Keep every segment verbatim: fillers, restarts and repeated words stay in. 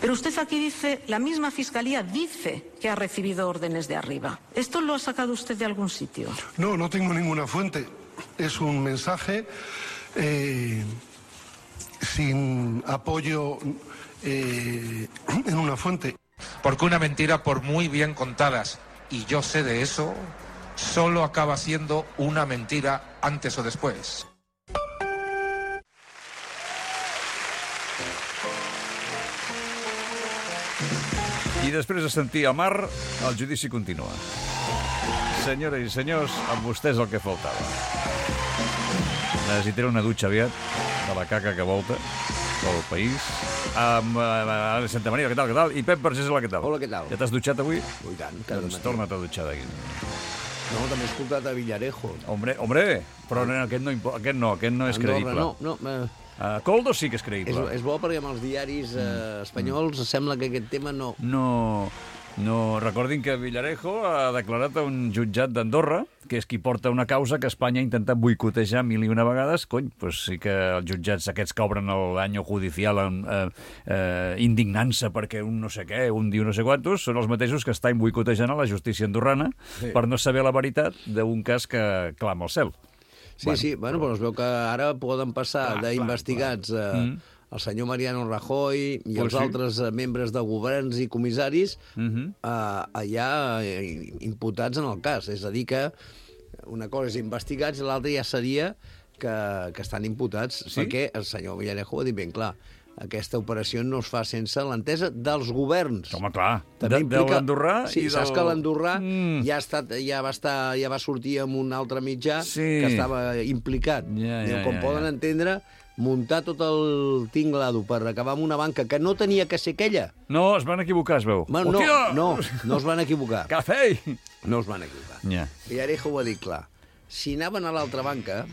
Pero usted aquí dice, la misma Fiscalía dice que ha recibido órdenes de arriba. ¿Esto lo ha sacado usted de algún sitio? No, no tengo ninguna fuente. Es un mensaje eh, sin apoyo eh, en una fuente. Porque una mentira, por muy bien contadas, y yo sé de eso, solo acaba siendo una mentira antes o después. I després de sentir a Mar, el judici continua. Senyores i senyors, amb vostès el que faltava. Necessitaré una dutxa aviat de la caca que volta pel país. Amb uh, Santa Maria, què tal, què tal? I Pep Vergés, què tal? Hola, què tal? Ja t'has dutxat avui? Ui, tant, cada doncs matí. torna't a dutxar d'aquí. No, també he escoltat a Villarejo. Hombre, hombre, però no, aquest, no, aquest no, aquest no és Andorra, creïble. no, no, eh, Uh, Coldo sí que és és, creïble. és bo perquè amb els diaris eh, espanyols mm. sembla que aquest tema no... No, no, recordin que Villarejo ha declarat a un jutjat d'Andorra, que és qui porta una causa que Espanya ha intentat boicotejar mil i una vegades. Cony, doncs sí que els jutjats aquests que obren l'any judicial eh, eh, indignant-se perquè un no sé què, un diu no sé quantos, són els mateixos que estan boicotejant a la justícia andorrana sí. per no saber la veritat d'un cas que clama al cel. Sí, bueno, sí, bueno, però es veu que ara poden passar d'investigats eh, Mm. el senyor Mariano Rajoy i Pues els sí. altres eh, membres de governs i comissaris Mm-hmm. eh, allà eh, imputats en el cas. És a dir que una cosa és investigats i l'altra ja seria que, que estan imputats, Sí? perquè el senyor Villarejo ho ha dit ben clar. Aquesta operació no es fa sense l'entesa dels governs. Home, clar, També de, implica... de l'andorrà sí, i del... saps que l'andorrà Mm. ja, ha estat, ja, va estar, ja va sortir amb un altre mitjà Sí. que estava implicat. Ja, Diu, ja, com ja, poden ja. entendre, muntar tot el tinglado per acabar amb una banca que no tenia que ser aquella. No, es van equivocar, es veu. Bueno, no, Hòstia! no, no es van equivocar. Cafè! No es van equivocar. Ja. Villarejo ho ha dit clar. Si anaven a l'altra banca,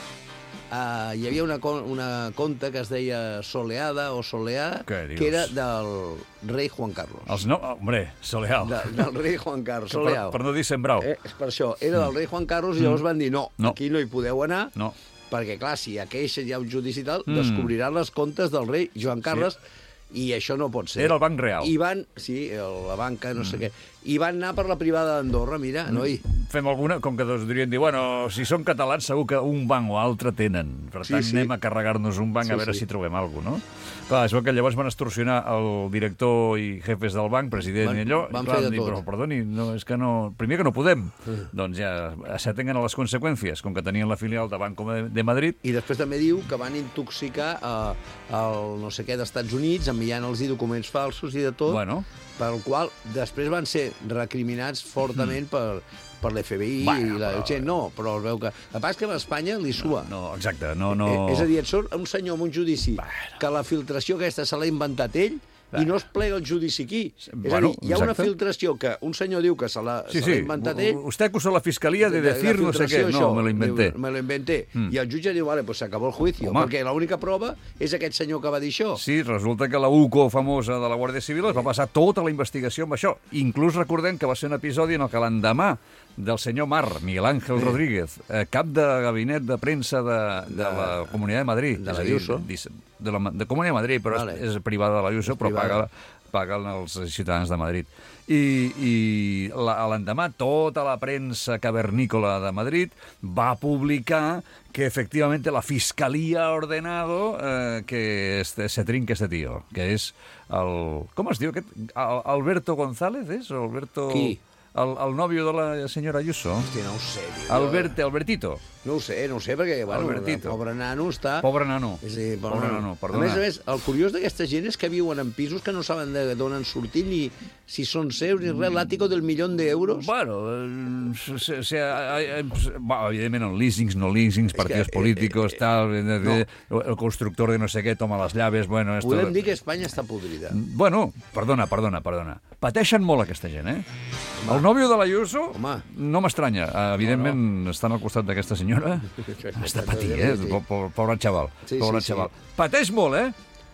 Uh, hi havia una, una conta que es deia Soleada o Soleada, Què dius? que era del rei Juan Carlos. Els no... Hombre, Soleal. De, del rei Juan Carlos, per, Soleado. per no dir Sembrau. Eh, és per això, era del rei Juan Carlos i llavors van dir no, No. aquí no hi podeu anar, No. perquè clar, si hi ha queixes, hi ha un judici i tal, Mm. descobriran les comptes del rei Joan Carles i això no pot ser. Era el Banc Real. I van, sí, el- la banca, no sé què, i van anar per la privada d'Andorra, mira, noi. Fem alguna, com que doncs dirien dir, bueno, si són catalans segur que un banc o altre tenen. Per Sí, tant, sí. anem a carregar-nos un banc Sí, a veure sí. si trobem alguna cosa, no? Clar, es veu que llavors van extorsionar el director i jefes del banc, president Van- i allò. van i clar, fer de dir, tot. Però, perdoni, no, és que no... Primer que no podem. Doncs ja s'atenguen a les conseqüències, com que tenien la filial de Banco de Madrid. I després també diu que van intoxicar eh, el no sé què d'Estats Units, enviant-los documents falsos i de tot, Bueno. pel qual després van ser recriminats fortament mm. per, per l'F B I Bueno, i la però- gent. No, però es veu que... El que passa és que a Espanya li sua. No, exacte, no... no... Eh, és a dir, et surt un senyor amb un judici Bueno. que la filtració aquesta se l'ha inventat ell i no es plega el judici aquí. És a Bueno, dir, hi ha una exacte. filtració que un senyor diu que se l'ha Sí, se sí, l'ha inventat ell. usted acusó a la fiscalía de decir no sé qué. No, me lo inventé. Me lo inventé. Mm. I el jutge diu, vale, pues se acabó el juicio, Home. perquè l'única prova és aquest senyor que va dir això. Sí, resulta que la U C O famosa de la Guàrdia Civil es va passar tota la investigació amb això. Inclús recordem que va ser un episodi en el que l'endemà del senyor Mar, Miguel Ángel Rodríguez, eh, cap de gabinet de premsa de, de la Comunitat de Madrid. de és la a dir, Ayuso. De la de Comunitat de Madrid, però Vale. és, és privada de la Ayuso, És però privada. paga, paguen els ciutadans de Madrid. I, i la, l'endemà tota la premsa cavernícola de Madrid va publicar que efectivamente la Fiscalía ha ordenado eh, que este, se trinque este tío, que és el... Com es diu aquest? Al- Alberto González, és? O Alberto... Qui? El, el nòvio de la senyora Ayuso. Hòstia, no ho sé, tio. Albert, Albertito. No ho sé, no ho sé, perquè, bueno, el Albertito. pobre nano està... Pobre nano. És a dir, Pobre nano, A perdona. més a més, el curiós d'aquesta gent és que viuen en pisos que no saben de d'on han sortit, ni si són seus, ni res, l'àtico del milió d'euros. Bueno, eh, se, se, eh, eh, bueno, evidentment, leasings, no leasings, partidos que, eh, políticos, eh, tal, eh, no. el constructor de no sé què toma les llaves, bueno... Esto... Podem dir que Espanya està podrida. Bueno, perdona, perdona, perdona. Pateixen molt aquesta gent, eh? Home. El nòvio de l'Ayuso Home. no m'estranya. Evidentment, no, no. estan al costat d'aquesta senyora. Has de patir, eh? Pobre, pobre xaval. Sí, pobre sí, xaval. sí. Pateix molt, eh?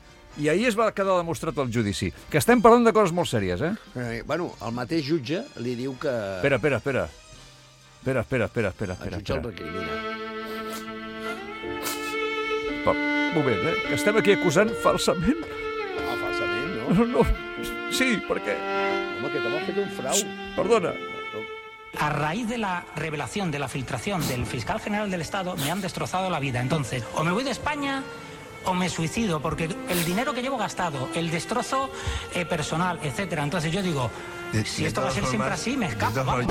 I ahir es va quedar demostrat el judici. Que estem parlant de coses molt sèries, eh? Eh, bueno, el mateix jutge li diu que... Espera, espera, espera. Espera, espera, espera, espera. El espera, jutge el espera. recrimina. Pa- Un moment, eh? Que estem aquí acusant falsament. Ah, falsament, no? No, no, sí, per què? Home, que t'heu fet un frau. Perdona. A raíz de la revelación, de la filtración del fiscal general del Estado, me han destrozado la vida. Entonces, o me voy de España o me suicido, porque el dinero que llevo gastado, el destrozo eh, personal, etcétera. Entonces yo digo, de, si de esto va a ser formas, siempre así, me escapo. Formas,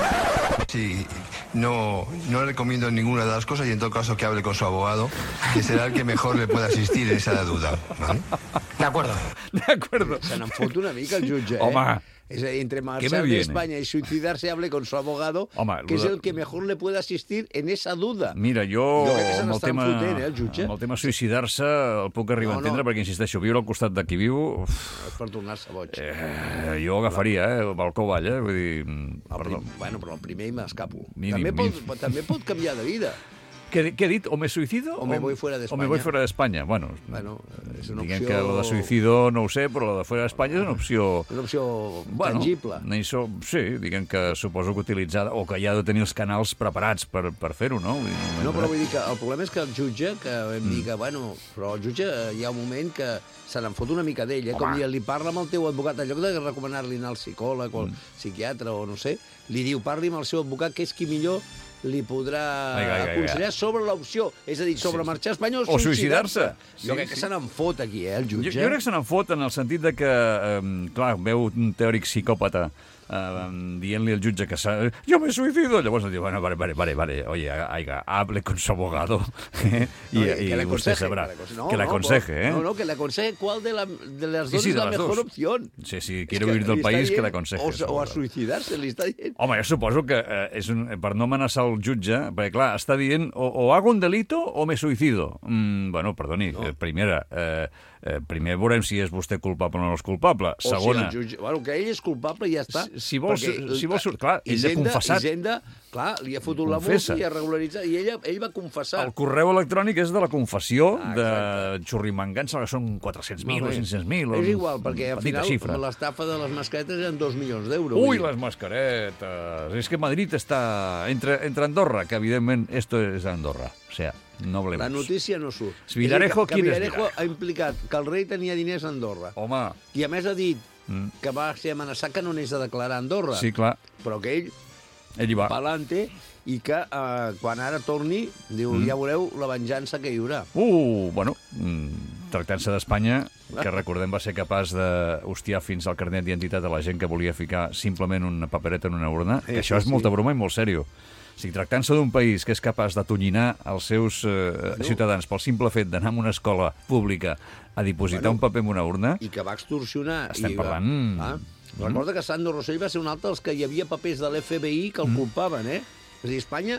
sí, no, no le recomiendo ninguna de las cosas y en todo caso que hable con su abogado, que será el que mejor le pueda asistir en esa duda. ¿Vale? De acuerdo. De acuerdo. Se n'en fot una mica el jutge, eh? Home. Es decir, entre ¿Qué marchar me de viene? España y suicidarse, hable con su abogado, Home, que es lo de- el que mejor le puede asistir en esa duda. Mira, jo, Jo crec que se amb el n'estan tema, fotent, eh, el jutge? amb el tema suïcidar-se el puc arribar No, a entendre, no. perquè, insisteixo, viure al costat de qui viu, uf, És per tornar-se boig. eh, jo agafaria, eh, el balcó avall, eh, vull dir, mm, El perdó. prim, bueno, però el primer m'escapo. Mínim, També pot, mínim. també pot canviar de vida. Què, què he dit? O me suïcido? O me voy fuera de O me voy España. fuera de España. Bueno, Bueno, és una diguem opció... que la de suïcido no ho sé, però la de fuera d'Espanya és una opció... Una opció Bueno, tangible. no hi so, sí, diguem que suposo que utilitzada, o que ja ha de tenir els canals preparats per, per fer-ho, no? Vull dir, un moment No, però donat. vull dir que el problema és que el jutge, que vam dir que, bueno, però el jutge eh, hi ha un moment que se n'en fot una mica d'ell, eh? Com Home. li, li parla amb el teu advocat, en lloc de recomanar-li anar al psicòleg o al psiquiatre o no sé, li diu, parli amb el seu advocat, que és qui millor li podrà Ai, ai, ai, aconsellar sobre l'opció, és a dir, sobre Sí. marxar a Espanya o, O suïcidar-se. Jo Sí, crec que sí. se n'en fot aquí, eh, el Jo, jutge. jo crec que se n'en fot en el sentit de que, eh, clar, veu un teòric psicòpata eh, dient-li al jutge que s'ha... Jo me suïcido. Llavors diu, bueno, vale, vale, vale, vale, oye, aiga, hable con su abogado eh, y, No, y, que le usted aconseje, sabrá. que le aconseje. No, que le no, aconseje, pero- ¿eh? No, no, que le aconseje cuál de, la, de las Sí, dos sí, es de la las mejor dos. opción. Sí, sí, És quiere que huir del li està país, que dient- le aconseje. O, eso, o a vale. suïcidar-se, li està dient. Home, jo suposo que eh, és un, per no amenaçar el jutge, perquè, clar, està dient o, o hago un delito o me suïcido. Mm, bueno, perdoni, no. eh, primera, eh, eh, primer veurem si és vostè culpable o no és culpable. O Segona, si el jutge... Bueno, que ell és culpable i ja està. Si- si vols- Perquè, si vols- clar, ell ha Hisenda- confessat. Hisenda, clar, li ha fotut la Confessa. multa i ha regularitzat, i ella, ell va confessar. el correu electrònic és de la confessió Ah, de Xurrimangant, sembla que són quatre-cents mil o Molt bé. cinc-cents mil. És igual, perquè al petita final xifra. l'estafa de les mascaretes eren dos milions d'euros. Ui, Vull dir, les mascaretes. És que Madrid està entre, entre Andorra, que evidentment esto és Andorra. O sea, no hablemos. La notícia no surt. Villarejo, És a dir, que, que ¿quién es Villarejo Villarejo? ha implicat que el rei tenia diners a Andorra. Home, I a més ha dit Mm. que va ser amenaçat que no anés a declarar a Andorra. sí, clar, Però que ell, ell hi va. pa'lante, i que eh, quan ara torni, diu, mm. ja veureu la venjança que hi haurà. Uh, bueno, mm, tractant-se d'Espanya, que recordem va ser capaç de hostiar fins al carnet d'identitat a la gent que volia ficar simplement una papereta en una urna, Sí, que això sí, és molta sí. broma i molt sèrio. O sigui, tractant-se d'un país que és capaç d'atonyinar els seus eh, ciutadans pel simple fet d'anar a una escola pública a dipositar Bueno, un paper en una urna, I que va extorsionar. Estem i va... parlant- Ah, recorda que Sandro Rossell va ser un altre dels que hi havia papers de l'F B I que el culpaven, eh? És a dir, Espanya,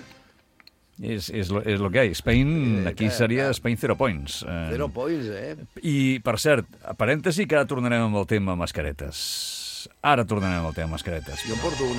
és, és, lo, és lo que hi ha. Spain, Eh, aquí clar, seria clar. Spain zero points. Eh, zero points, eh? I, per cert, a parèntesi, que ara tornarem amb el tema mascaretes. Ara tornarem amb el tema mascaretes. Jo en porto una.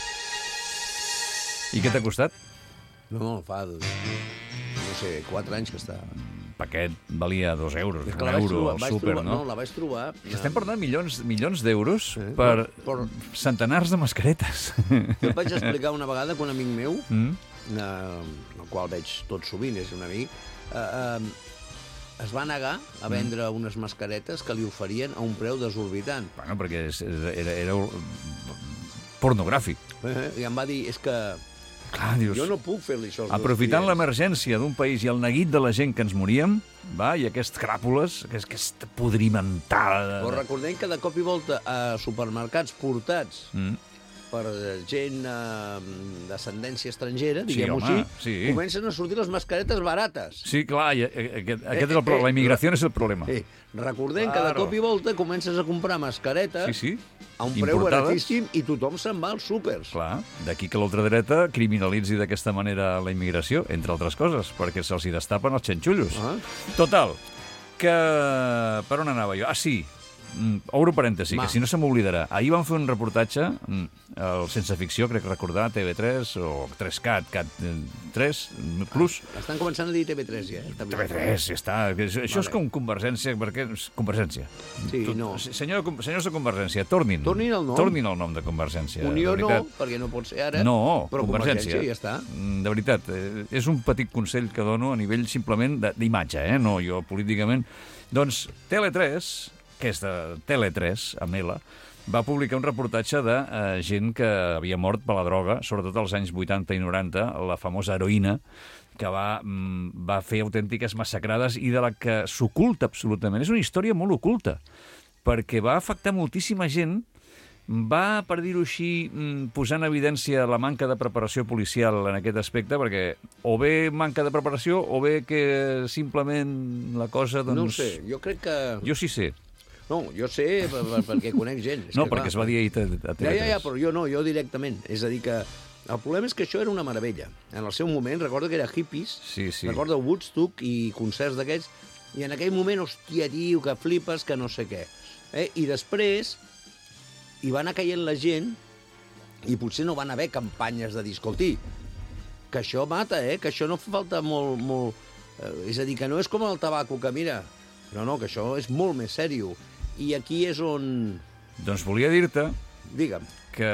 I què t'ha costat? No, fa, no sé, quatre anys que està. El paquet valia dos euros, És un que la vaig euro trobar, al vaig súper, trobar, no? no, la vaig trobar. Estem parlant de milions, milions d'euros Sí. per Per- centenars de mascaretes. Jo et vaig explicar una vegada que un amic meu, Mm? eh, el qual veig tot sovint, és un amic, eh, eh, es va negar a vendre Mm. unes mascaretes que li oferien a un preu desorbitant. Bueno, perquè és, era, era pornogràfic. Eh, I em va dir, és que Clar, dius... jo no puc fer-li això als meus Aprofitant clients. l'emergència d'un país i el neguit de la gent que ens moríem, va, i aquests cràpules, aquest, aquesta podrimentada... Però recordem que de cop i volta a supermercats portats Mm. per gent eh, d'ascendència estrangera, Sí, diguem-ho home, així, sí. comencen a sortir les mascaretes barates. Sí, clar, i, eh, aquest, aquest és el problema. La immigració és el problema. Eh, recordem que de Claro. cop i volta comences a comprar mascaretes Sí, sí. a un preu Importades. baratíssim i tothom se'n va als súpers. Clar, d'aquí que l'ultradreta criminalitzi d'aquesta manera la immigració, entre altres coses, perquè se'ls hi destapen els xenxullos. Ah. Total, que... Per on anava jo? Ah, sí, mm, obro parèntesi, Ma. que si no se m'oblidarà. Ahir van fer un reportatge, mm, el Sense Ficció, crec recordar, T V tres o tres cat, cat tres, plus... Estan començant a dir T V tres, ja. Eh? T V tres, ja està. Que Això això és Vale. com Convergència, perquè... és Convergència. Sí, Tu- no. Senyor, senyors de Convergència, tornin. Tornin el nom. Tornin el nom de Convergència. Unió de no, veritat. perquè no pot ser ara, No, però Convergència. Convergència ja està. Mm, De veritat, eh, és un petit consell que dono a nivell simplement de- d'imatge, eh? No, jo políticament... Doncs Tele tres que és de Tele tres, amb L, va publicar un reportatge de eh, gent que havia mort per la droga, sobretot als anys vuitanta i noranta, la famosa heroïna, que va, va fer autèntiques massacrades i de la que s'oculta absolutament. És una història molt oculta, perquè va afectar moltíssima gent, va, per dir-ho així, posar en evidència la manca de preparació policial en aquest aspecte, perquè o bé manca de preparació o bé que simplement la cosa, doncs... No ho sé, jo crec que... Jo sí sé. No, jo sé per, per, perquè conec gent. És no, que, perquè clar, es va dir ahir a T V tres. Ja, ja, ja, però jo no, jo directament. És a dir que el problema és que això era una meravella. En el seu moment, recordo que era hippies, sí, sí. recordo Woodstock i concerts d'aquests, i en aquell moment, hòstia, tio, que flipes, que no sé què. Eh? I després hi va anar caient la gent i potser no van haver campanyes de dir, escolti, que això mata, eh? Que això no fa falta molt... molt... Eh, és a dir, que no és com el tabaco, que mira... No, no, que això és molt més sèrio. I aquí és on... Doncs volia dir-te... Digue'm. Que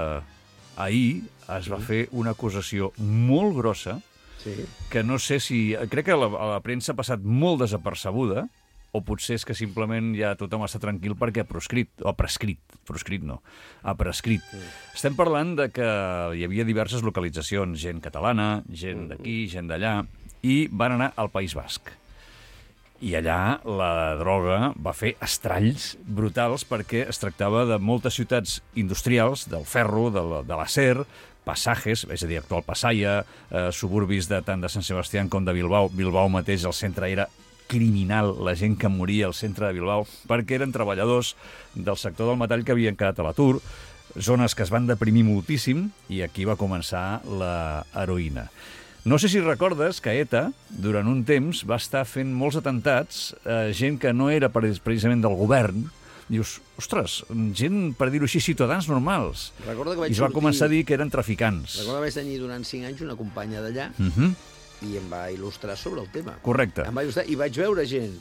ahir es va fer una acusació molt grossa, sí. que no sé si... Crec que la, la premsa ha passat molt desapercebuda, o potser és que simplement ja tothom està tranquil perquè ha proscrit, o ha prescrit, proscrit no, ha prescrit. Sí. Estem parlant de que hi havia diverses localitzacions, gent catalana, gent d'aquí, gent d'allà, i van anar al País Basc. I allà la droga va fer estralls brutals perquè es tractava de moltes ciutats industrials, del ferro, de l'acer, passajes, és a dir, actual Passaia, eh, suburbis de tant de Sant Sebastià com de Bilbao. Bilbao mateix, el centre era criminal, la gent que moria al centre de Bilbao, perquè eren treballadors del sector del metall que havien quedat a l'atur, zones que es van deprimir moltíssim, i aquí va començar la heroïna. No sé si recordes que ETA, durant un temps, va estar fent molts atentats a gent que no era precisament del govern. Dius, ostres, gent, per dir-ho així, ciutadans normals. Recorda que vaig I es va sortir... començar a dir que eren traficants. Recorda que vaig tenir durant cinc anys una companya d'allà uh -huh. i em va il·lustrar sobre el tema. Correcte. Em va il·lustrar i vaig veure gent.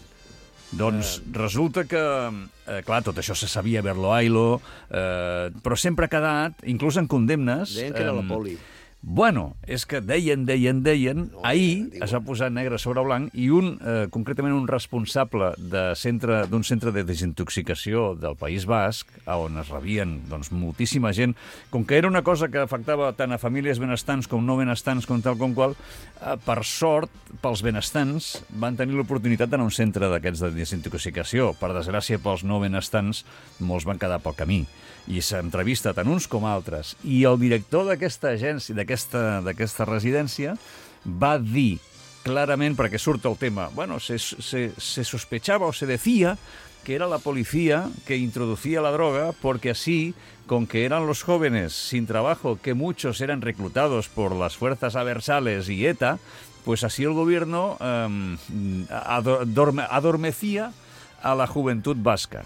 Doncs eh... resulta que, eh, clar, tot això se sabia, Berlo Ailo, eh, però sempre ha quedat, inclús en condemnes... Deien que era eh, la poli. Bueno, és que deien, deien, deien, no, ahir ja, es va posar negre sobre blanc i un, eh, concretament un responsable d'un centre, centre de desintoxicació del País Basc, on es rebien doncs, moltíssima gent, com que era una cosa que afectava tant a famílies benestants com no benestants, com tal com qual, eh, per sort, pels benestants van tenir l'oportunitat d'anar a un centre d'aquests de desintoxicació. Per desgràcia, pels no benestants, molts van quedar pel camí. I s'entrevista tant uns com altres. I el director d'aquesta agència, d'aquesta residència, va dir clarament, perquè surt el tema, bueno, se, se, se sospechaba o se decía que era la policía que introducía la droga porque así, con que eran los jóvenes sin trabajo, que muchos eran reclutados por las fuerzas aversales y ETA, pues así el gobierno um, adorme, adormecía a la juventud vasca.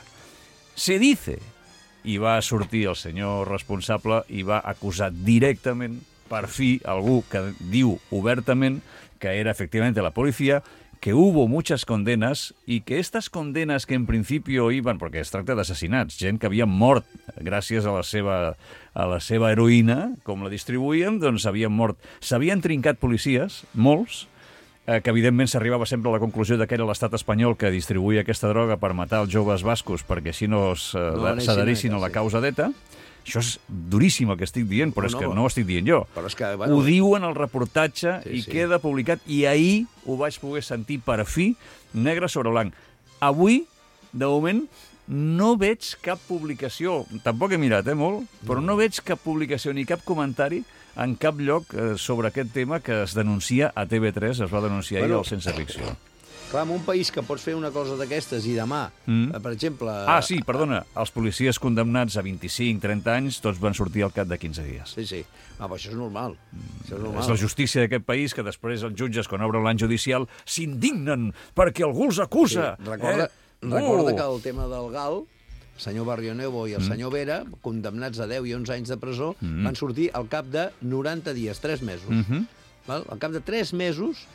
Se dice... I va sortir el senyor responsable i va acusar directament, per fi, algú que diu obertament que era efectivamente la policía, que hubo muchas condenas y que estas condenas que en principio iban, perquè es tracta d'assassinats, gent que havia mort gràcies a la seva, a la seva heroïna, com la distribuïen, doncs havien mort. S'havien trincat policies, molts, eh, que evidentment s'arribava sempre a la conclusió que era l'estat espanyol que distribuïa aquesta droga per matar els joves bascos perquè així no s'adherissin no a la causa d'ETA. Això és duríssim el que estic dient, però, però és no, que no ho estic dient jo. Però és que, bueno, ho diuen al reportatge sí, i sí. queda publicat, i ahir ho vaig poder sentir per fi, negre sobre blanc. Avui, de moment, no veig cap publicació, tampoc he mirat, eh, molt, però no veig cap publicació ni cap comentari en cap lloc eh, sobre aquest tema que es denuncia a T V tres, es va denunciar bueno, ahir al Sense Ficció. Clar, en un país que pots fer una cosa d'aquestes i demà, mm. eh, per exemple... Ah, sí, perdona, els policies condemnats a vint-i-cinc trenta anys, tots van sortir al cap de quinze dies. Sí, sí. Ah, però això és normal. Mm. Això és normal. És la justícia d'aquest país que després els jutges, quan obren l'any judicial, s'indignen perquè algú els acusa. Sí. Recorda, eh? recorda uh. que el tema del Gal, el senyor Barrionuevo i el mm. senyor Vera, condemnats a deu i onze anys de presó, mm. van sortir al cap de noranta dies, tres mesos. Mm -hmm. Val? Al cap de tres mesos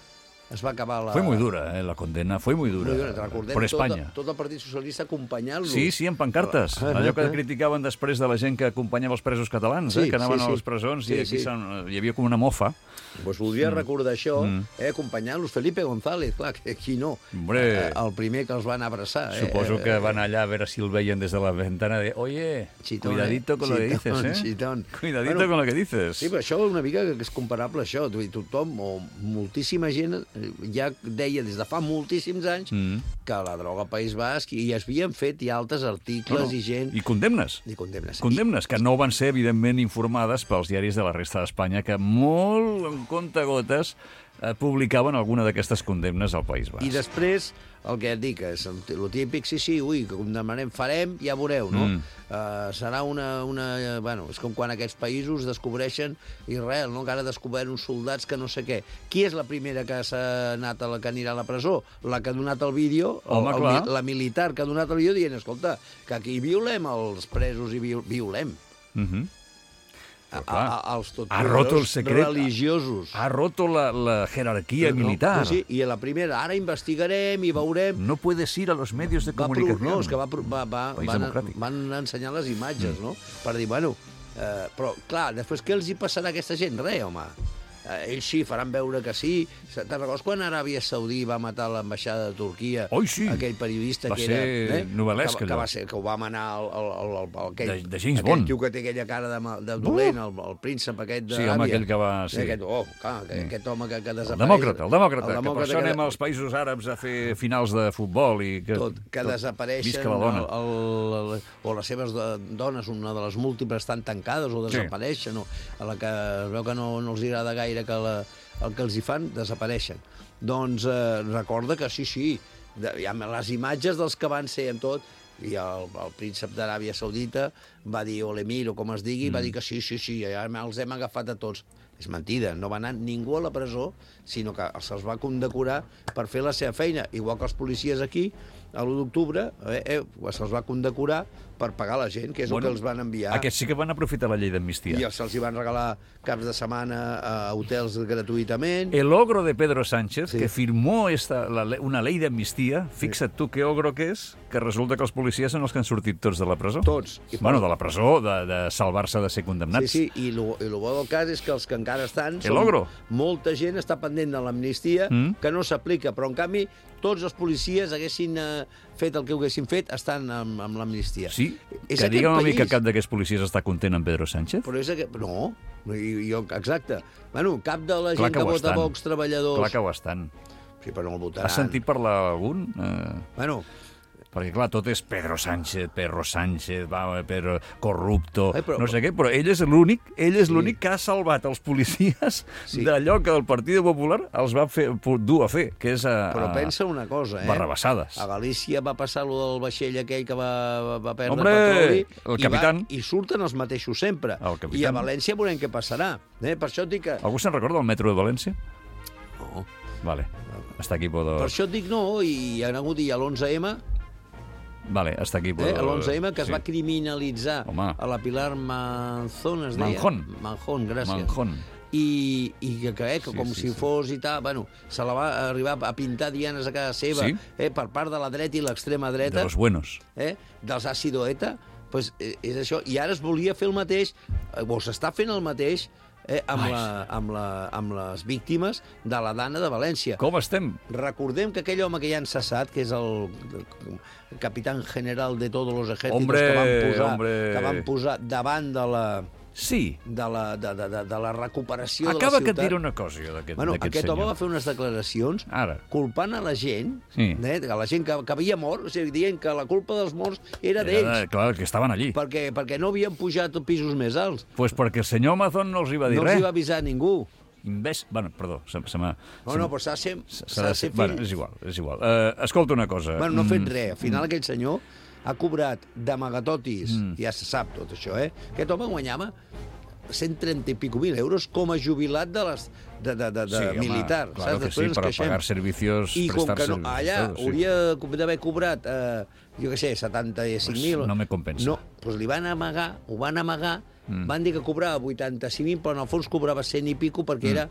es va acabar la... Fue muy dura, eh, la condena, fue muy dura. Muy dura. Recordem por tot, Espanya. tot el Partit Socialista acompanyant-los. Sí, sí, amb pancartes. Allò que criticaven després de la gent que acompanyava els presos catalans, Sí, eh, que anaven sí, sí. a les presons Sí, i aquí sí. són- hi havia com una mofa. Pues voldria Mm. recordar això, Mm. eh, acompanyant-los. Felipe González, clar, que qui no. Hombre. Eh, el primer que els van abraçar. Eh, Suposo que van allà a veure si el veien des de la ventana de oye, Chitón, cuidadito con lo que chitón, dices, eh? chitón. Cuidadito Bueno, con lo que dices. Sí, però això una mica que és comparable a això. Tu- Tothom, o moltíssima gent, eh, ja deia des de fa moltíssims anys Mm. que la droga al País Basc, i es havien fet ja altres articles No, no. i gent... I condemnes. I condemnes. Condemnes, que no van ser, evidentment, informades pels diaris de la resta d'Espanya, que molt en compte-gotes eh, publicaven alguna d'aquestes condemnes al País Basc. I després, el que et dic, és el, el típic, sí, sí, ui, que condemnarem, farem, ja veureu, no? Mm. Uh, serà una, una... Bueno, és com quan aquests països descobreixen Israel, no? Que ara descobert uns soldats que no sé què. Qui és la primera que s'ha anat a la que anirà a la presó? La que ha donat el vídeo, Home, el, el, clar. la militar que ha donat el vídeo dient, escolta, que aquí violem els presos i viol, violem. Mhm. A, clar. a, a, els Ha roto el torturadors secret. religiosos. Ha roto la, la jerarquía No, militar. Sí, sí, i a la primera, ara investigarem i veurem. No puedes ir a los medios de Va pro- comunicación. no, és que va, pro- va, va, País van, democràtic. van ensenyar les imatges, no? Per dir, bueno, eh, però, clar, després què els hi passarà a aquesta gent? Res, home. Eh, ells sí, faran veure que sí. Te'n recordes quan Aràbia Saudí va matar l'ambaixada de Turquia? Oi, sí. Aquell periodista Va que ser era... Eh? novel·lesc, que, que, allò. va ser, que ho va manar el, el, el, el, aquell, De- de James aquell Bond. tio que té aquella cara de, ma- de dolent, el, el príncep aquest Sí, d'Aràbia. home, aquell que va- sí. Aquest, oh, clar, Sí. aquest home que, que El desapareix. demòcrata, el demòcrata, El que per això que- anem als països àrabs a fer finals de futbol i que, tot, que tot- desapareixen, visca la dona. el, el, el, o les seves do- dones, una de les múltiples, estan tancades o desapareixen, o a la que es veu que no, no els agrada gaire que la, el que els hi fan, desapareixen. Doncs eh, recorda que sí, sí, de, ja, les imatges dels que van ser en tot, i el, el príncep d'Aràbia Saudita va dir, o l'emir, o com es digui, mm. va dir que sí, sí, sí, ja els hem agafat a tots. És mentida, no va anar ningú a la presó, sinó que se'ls va condecorar per fer la seva feina, igual que els policies aquí, a l'u d'octubre, eh, eh, se'ls va condecorar per pagar la gent, que és bueno, el que els van enviar. Aquests sí que van aprofitar la llei d'amnistia. I se'ls hi van regalar caps de setmana a hotels gratuïtament. El ogro de Pedro Sánchez, Sí. que firmó esta, la, le- una ley de amnistía, fixa't tu què ogro que és, que resulta que els policies són els que han sortit tots de la presó. Tots. I Bueno, de la presó, de, de salvar-se de ser Sí, condemnats. sí, i el bo del cas és que els que encara estan... El ogro. Molta gent està pendent de l'amnistia, Mm. que no s'aplica, però en canvi tots els policies haguessin eh, fet el que haguessin fet, estan amb, amb l'amnistia. Sí? És Que aquest digue'm a mi que país. cap d'aquests policies està content amb Pedro Sánchez? Però és aquest... No, i, jo, exacte. Bueno, cap de la Clar gent que que, ho vota estan. Vox treballadors... Clar que ho estan. Sí, però no el votaran. Has sentit parlar algun? Eh, Bueno, perquè, clar, tot és Pedro Sánchez, Pedro Sánchez, va, Pedro corrupto, Ai, però- no sé què, però ell és l'únic ell és l'únic que ha salvat els policies Sí. d'allò que el Partit Popular els va fer, dur a fer, que és a, però a pensa una cosa, eh? barrabassades. A Galícia va passar lo del vaixell aquell que va, va perdre Hombre, petroli. el i capitán. Va, I surten els mateixos sempre. El capitán. I a València veurem què passarà. Eh? Per això et dic que... Algú se'n recorda del metro de València? No. Vale, hasta aquí puedo... Per això et dic no, i hi ha hagut i a l'onze eme, Vale, hasta aquí puedo... eh? a l'onze eme, que es sí. va criminalitzar Home. a la Pilar Manzón, es deia? Manjón. Manjón, gràcies. Manjón. I, i que, que, eh, que Sí, com sí, si sí. fos i tal, bueno, se la va arribar a pintar dianes a casa seva, Sí. eh, per part de la dreta i l'extrema dreta. De los buenos. eh, dels àcido eta, pues, eh, és això. I ara es volia fer el mateix, eh, o s'està fent el mateix, eh, amb, Ai. la, amb, la, amb les víctimes de la Dana de València. Com estem? Recordem que aquell home que ja han cessat, que és el, el capitán general de tots els ejércitos Hombre, que van posar, hombre. que van posar davant de la, Sí. de la, de, de, de, de la recuperació Acaba de la que et ciutat. diré una cosa, jo, d'aquest Bueno, d'aquest aquest senyor. home va fer unes declaracions Ara. culpant a la gent, Sí. eh, a la gent que, que havia mort, o sigui, dient que la culpa dels morts era, Era d'ells, de- Clar, que estaven allí. perquè, perquè no havien pujat a pisos més alts. Pues perquè el senyor Amazon no els hi va dir No els res. hi va avisar ningú. Inves... Bueno, perdó, se, se m'ha... No, se no, m'ha- però s'ha de ser, s'ha s'ha de de ser... ser Bueno, fill... és igual, és igual. Uh, escolta una cosa. Bueno, no ha fet Mm, res. Al final aquell senyor ha cobrat d'amagatotis, Mm. ja se sap tot això, eh? Aquest home guanyava cent trenta i pico mil euros com a jubilat de les, de, de, de, de Sí, home, militar. claro saps? que Després sí, ens para queixem. pagar servicios, I com prestar que no, servicios, allà todo, sí. hauria d'haver cobrat, eh, jo què sé, setanta-cinc mil... Pues no me compensa. No, doncs li van amagar, ho van amagar, Mm. van dir que cobrava vuitanta-cinc mil, però en el fons cobrava cent i pico perquè Mm. era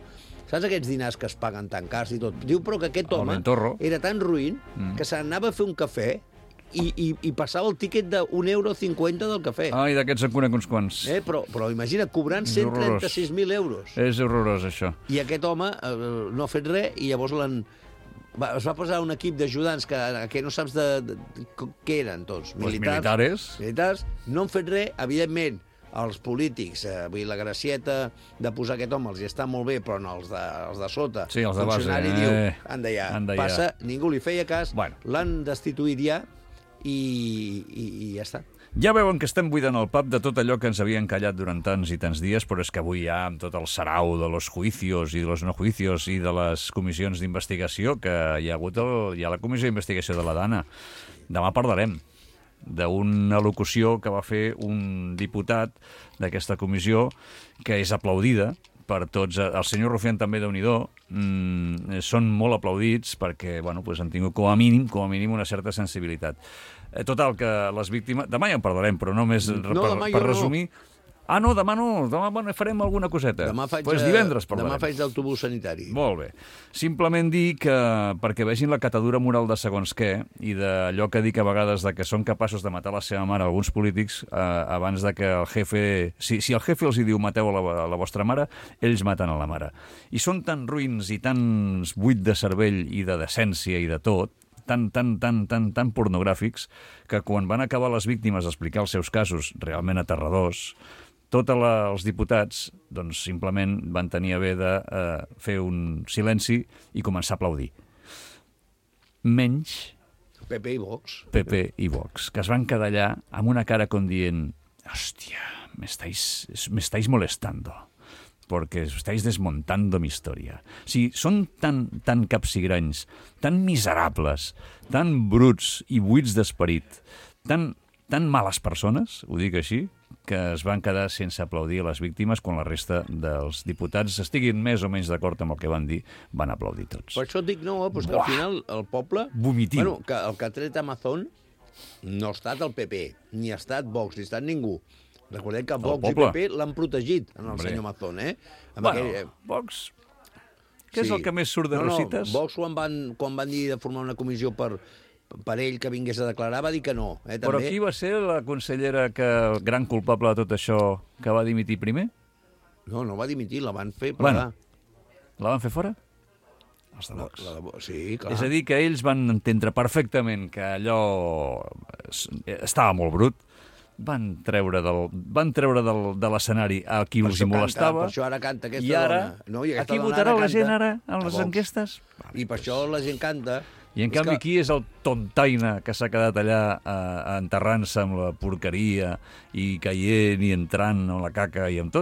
Saps aquests dinars que es paguen tan cars i tot? Diu, però que aquest El home Ventorro. era tan ruïn Mm. que s'anava a fer un cafè i, i, i passava el tíquet d'un euro cinquanta del cafè. Ai, d'aquests en conec uns quants. Eh? Però, però imagina, cobrant És cent trenta-sis mil euros. És horrorós, això. I aquest home eh, no ha fet res i llavors l'han... Va, es va posar un equip d'ajudants que, que no saps de, de, de què eren tots. Los militares. Militars. No han fet res, evidentment, els polítics, eh, vull dir, la gracieta de posar aquest home els hi està molt bé, però no, els de, els de sota, Sí, els de base, funcionari, eh, diu, anda ja, anda ja. passa, ningú li feia cas, Bueno. l'han destituït ja i, i, i ja està. Ja veuen que estem buidant el pap de tot allò que ens havien callat durant tants i tants dies, però és que avui ja, amb tot el sarau de los juicios i de los no juicios i de les comissions d'investigació, que hi ha hagut el, hi ha la comissió d'investigació de la Dana. Demà parlarem d'una locució que va fer un diputat d'aquesta comissió, que és aplaudida per tots. El senyor Rufián també, déu-n'hi-do, mm, són molt aplaudits perquè bueno, pues han tingut com a mínim, com a mínim una certa sensibilitat. Eh, Total, que les víctimes... Demà ja en parlarem, però només No, per, demà jo per no. resumir... Ah, no, demà no, demà bueno, farem alguna coseta. Demà faig, pues eh, divendres parlarem. demà faig d'autobús sanitari. Molt bé. Simplement dir que, perquè vegin la catadura moral de segons què, i d'allò que dic a vegades de que són capaços de matar la seva mare alguns polítics, eh, abans de que el jefe... Si, si el jefe els hi diu mateu a la, a la vostra mare, ells maten a la mare. I són tan ruïns i tan buit de cervell i de decència i de tot, tan, tan, tan, tan, tan pornogràfics, que quan van acabar les víctimes a explicar els seus casos realment aterradors, tots els diputats doncs, simplement van tenir a bé de eh, fer un silenci i començar a aplaudir. Menys P P i Vox. P P i Vox, que es van quedar allà amb una cara com dient hòstia, me estáis, me estáis molestando, porque estáis desmontando mi historia. O sigui, són tan, tan capsigranys, tan miserables, tan bruts i buits d'esperit, tan, tan males persones, ho dic així, que es van quedar sense aplaudir a les víctimes quan la resta dels diputats estiguin més o menys d'acord amb el que van dir, van aplaudir tots. Per això et dic, no, doncs que Buah. al final el poble... Vomitiu. Bueno, que el que ha tret Amazon no ha estat el P P, ni ha estat Vox, ni ha estat ningú. Recordem que Vox i poble. P P l'han protegit, en el Hombre. senyor Amazon, eh? Amb Bueno, aquell- Vox... Què és el que més surt de no, Rositas? No, Vox quan van, quan van dir de formar una comissió per, per ell que vingués a declarar, va dir que no. Eh, també. Però qui va ser la consellera que el gran culpable de tot això que va dimitir primer? No, no va dimitir, la van fer Bueno, plegar. la van fer fora? Els de La, Vox. la de Vox, sí, clar. És a dir, que ells van entendre perfectament que allò es- estava molt brut, van treure del, van treure del, de l'escenari a qui Per els això hi molestava, Canta, per això ara canta aquesta i ara, dona. No, i a aquesta qui dona votarà la canta gent ara en a les Vox. enquestes? I per això la gent canta. I en És canvi, que- qui és el tontaina que s'ha quedat allà eh, enterrant-se amb la porqueria i caient i entrant amb la caca i amb tot?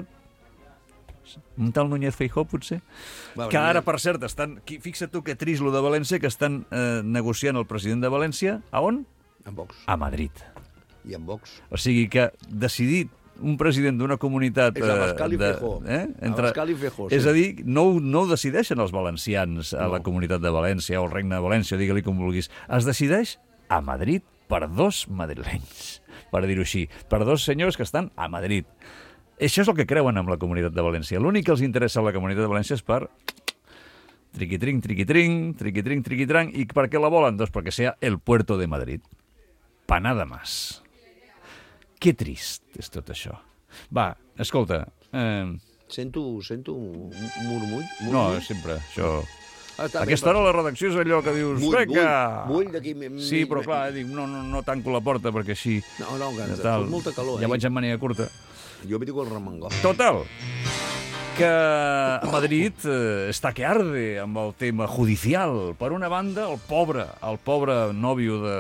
Un tal Núñez Feijóo, potser? Va, Que ara, Núñez- per cert, estan... qui- Fixa't tu que trist lo de València, que estan eh, negociant el president de València. A on? En Vox. A Madrid. I en Vox. O sigui que decidir un president d'una comunitat... És Abascal i de, Feijóo. eh, entre, Abascal i Feijóo, És sí. a dir, no, ho- no ho decideixen els valencians a No. la comunitat de València o el regne de València, digue-li com vulguis. Es decideix a Madrid per dos madrilenys, per dir-ho així, per dos senyors que estan a Madrid. Això és el que creuen amb la comunitat de València. L'únic que els interessa a la comunitat de València és per triquitring, triquitring, triquitring, triquitrang. I per què la volen? Doncs perquè sea el puerto de Madrid. Pa nada más. Que trist és tot això. Va, escolta... Eh, Sento, sento un murmull. no, murmull. sempre, això... Ah, A està bé, aquesta hora però- la redacció és allò que dius... Bull, Vinga! bull, bull d'aquí... mi- Sí, mi- però clar, dic, no, no, no tanco la porta perquè així... No, no, que ens tal, fot molta calor. ja eh? vaig en mania curta. Jo me digo el remengó. Total, que a Madrid eh, està que arde amb el tema judicial. Per una banda, el pobre, el pobre nòvio de...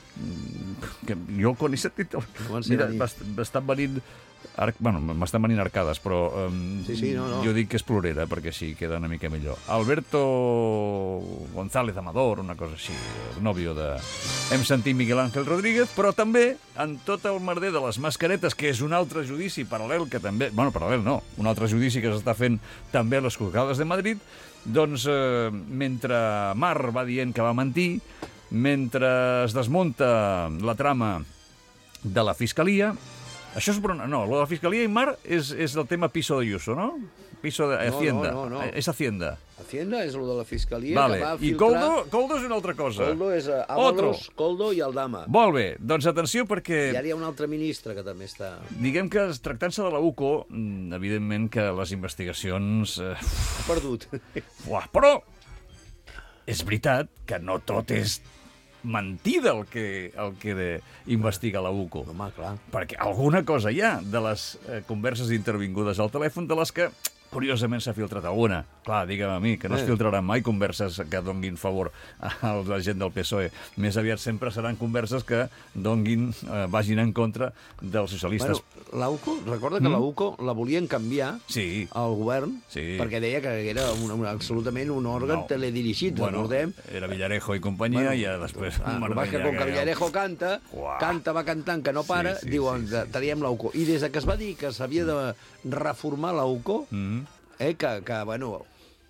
que jo quan he sentit... El... Quan serà Mira, nit? m'est- m'estan venint... Ar... Bueno, m'estan venint arcades, però um, Sí, sí, no, no. jo dic que és plorera, perquè així queda una mica millor. Alberto González Amador, una cosa així, el nòvio de... Hem sentit Miguel Ángel Rodríguez, però també en tot el merder de les mascaretes, que és un altre judici paral·lel que també... Bueno, paral·lel no, un altre judici que s'està fent també a les Juzgados de Madrid, doncs eh, mentre Mar va dient que va mentir, mentre es desmunta la trama de la Fiscalia, Això és... No, lo de la Fiscalia i Mar és, és el tema Piso de Ayuso, no? Piso de Hacienda. No, no, no. És Hacienda. Hacienda és lo de la Fiscalia Vale. que va I filtrar... Coldo, Coldo és una altra cosa. Coldo és uh, Ábalos, Coldo i Aldama. Molt bé, doncs atenció perquè... I ara hi ha un altre ministre que també està... Diguem que, tractant-se de la U C O, evidentment que les investigacions... Eh, Ha perdut. Uah, però és veritat que no tot és mentida el que, el que de, investiga la U C O. Home, clar. Perquè alguna cosa hi ha de les eh, converses intervingudes al telèfon de les que, curiosament, s'ha filtrat alguna. Clar, digue'm a mi, que no es Eh. filtraran mai converses que donguin favor a la gent del P S O E. Més aviat sempre seran converses que donguin, eh, vagin en contra dels socialistes. Bueno, la U C O, recorda que Mm. la U C O la volien canviar Sí. al govern Sí. perquè deia que era un, un, absolutament un òrgan No. teledirigit, Bueno, recordem. era Villarejo i companyia, Bueno, i ja després... Ah, Bueno, només que ja com que Villarejo canta, Uah. canta, va cantant, que no para, Sí, sí, diuen, sí, sí. traiem la U C O. I des de que es va dir que s'havia de reformar la U C O, Mm. eh, que, que, bueno,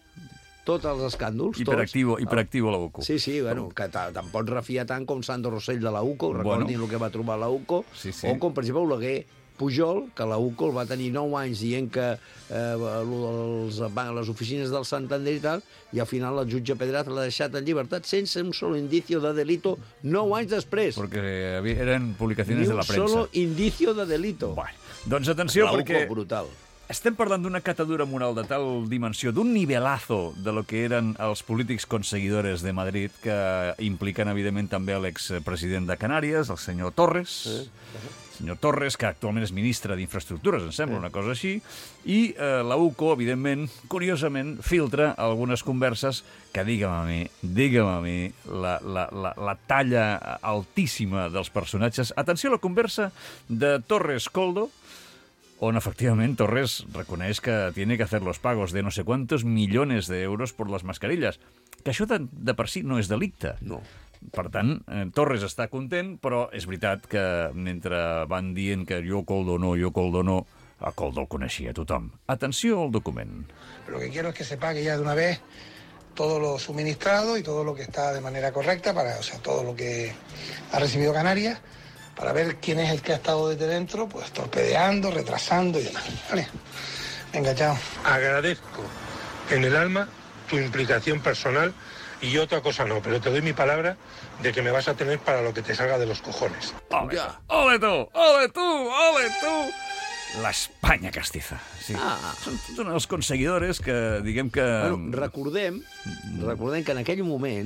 tots els escàndols, Hiperactivo, tots... hiperactivo la U C O. Sí, sí, bueno, que te'n pots refiar tant com Sandro Rossell de la U C O, recordin Bueno. el que va trobar la U C O, Sí, sí. o com, per exemple, Oleguer Pujol, que la U C O el va tenir nou anys dient que eh, els, les oficines del Santander i tal, i al final el jutge Pedraz l'ha deixat en llibertat sense un solo indicio de delito nou anys després. Porque había- eran publicaciones Ni de un la prensa. solo indicio de delito. Bueno, doncs atenció, la U C O, perquè brutal. estem parlant d'una catadura moral de tal dimensió, d'un nivelazo de lo que eren els polítics conseguidores de Madrid, que impliquen, evidentment, també l'expresident de Canàries, el senyor Torres, sí. senyor Torres, que actualment és ministre d'Infraestructures, em sembla, una cosa així, i eh, la U C O, evidentment, curiosament, filtra algunes converses que, digue'm a mi, digue'm a mi, la, la, la, la talla altíssima dels personatges. Atenció a la conversa de Torres-Coldo, on efectivament Torres reconeix que tiene que hacer los pagos de no sé cuántos millones de euros por las mascarillas, que això de, de per si no és delicte. No. Per tant, eh, Torres està content, però és veritat que mentre van dient que jo Coldo no, jo Coldo no, a Coldo el coneixia tothom. Atenció al document. Lo que quiero es que se pague ya de una vez todo lo suministrado y todo lo que está de manera correcta, para, o sea, todo lo que ha recibido Canarias, para ver quién es el que ha estado desde dentro, pues torpedeando, retrasando y demás. Vale. Venga, chao. Agradezco en el alma tu implicación personal y otra cosa no, pero te doy mi palabra de que me vas a tener para lo que te salga de los cojones. Ole, ole tu, ole tu, ole tu! L'Espanya castiza. Sí. Ah. Són, són els conseguidores que, diguem que... Bueno, recordem, recordem que en aquell moment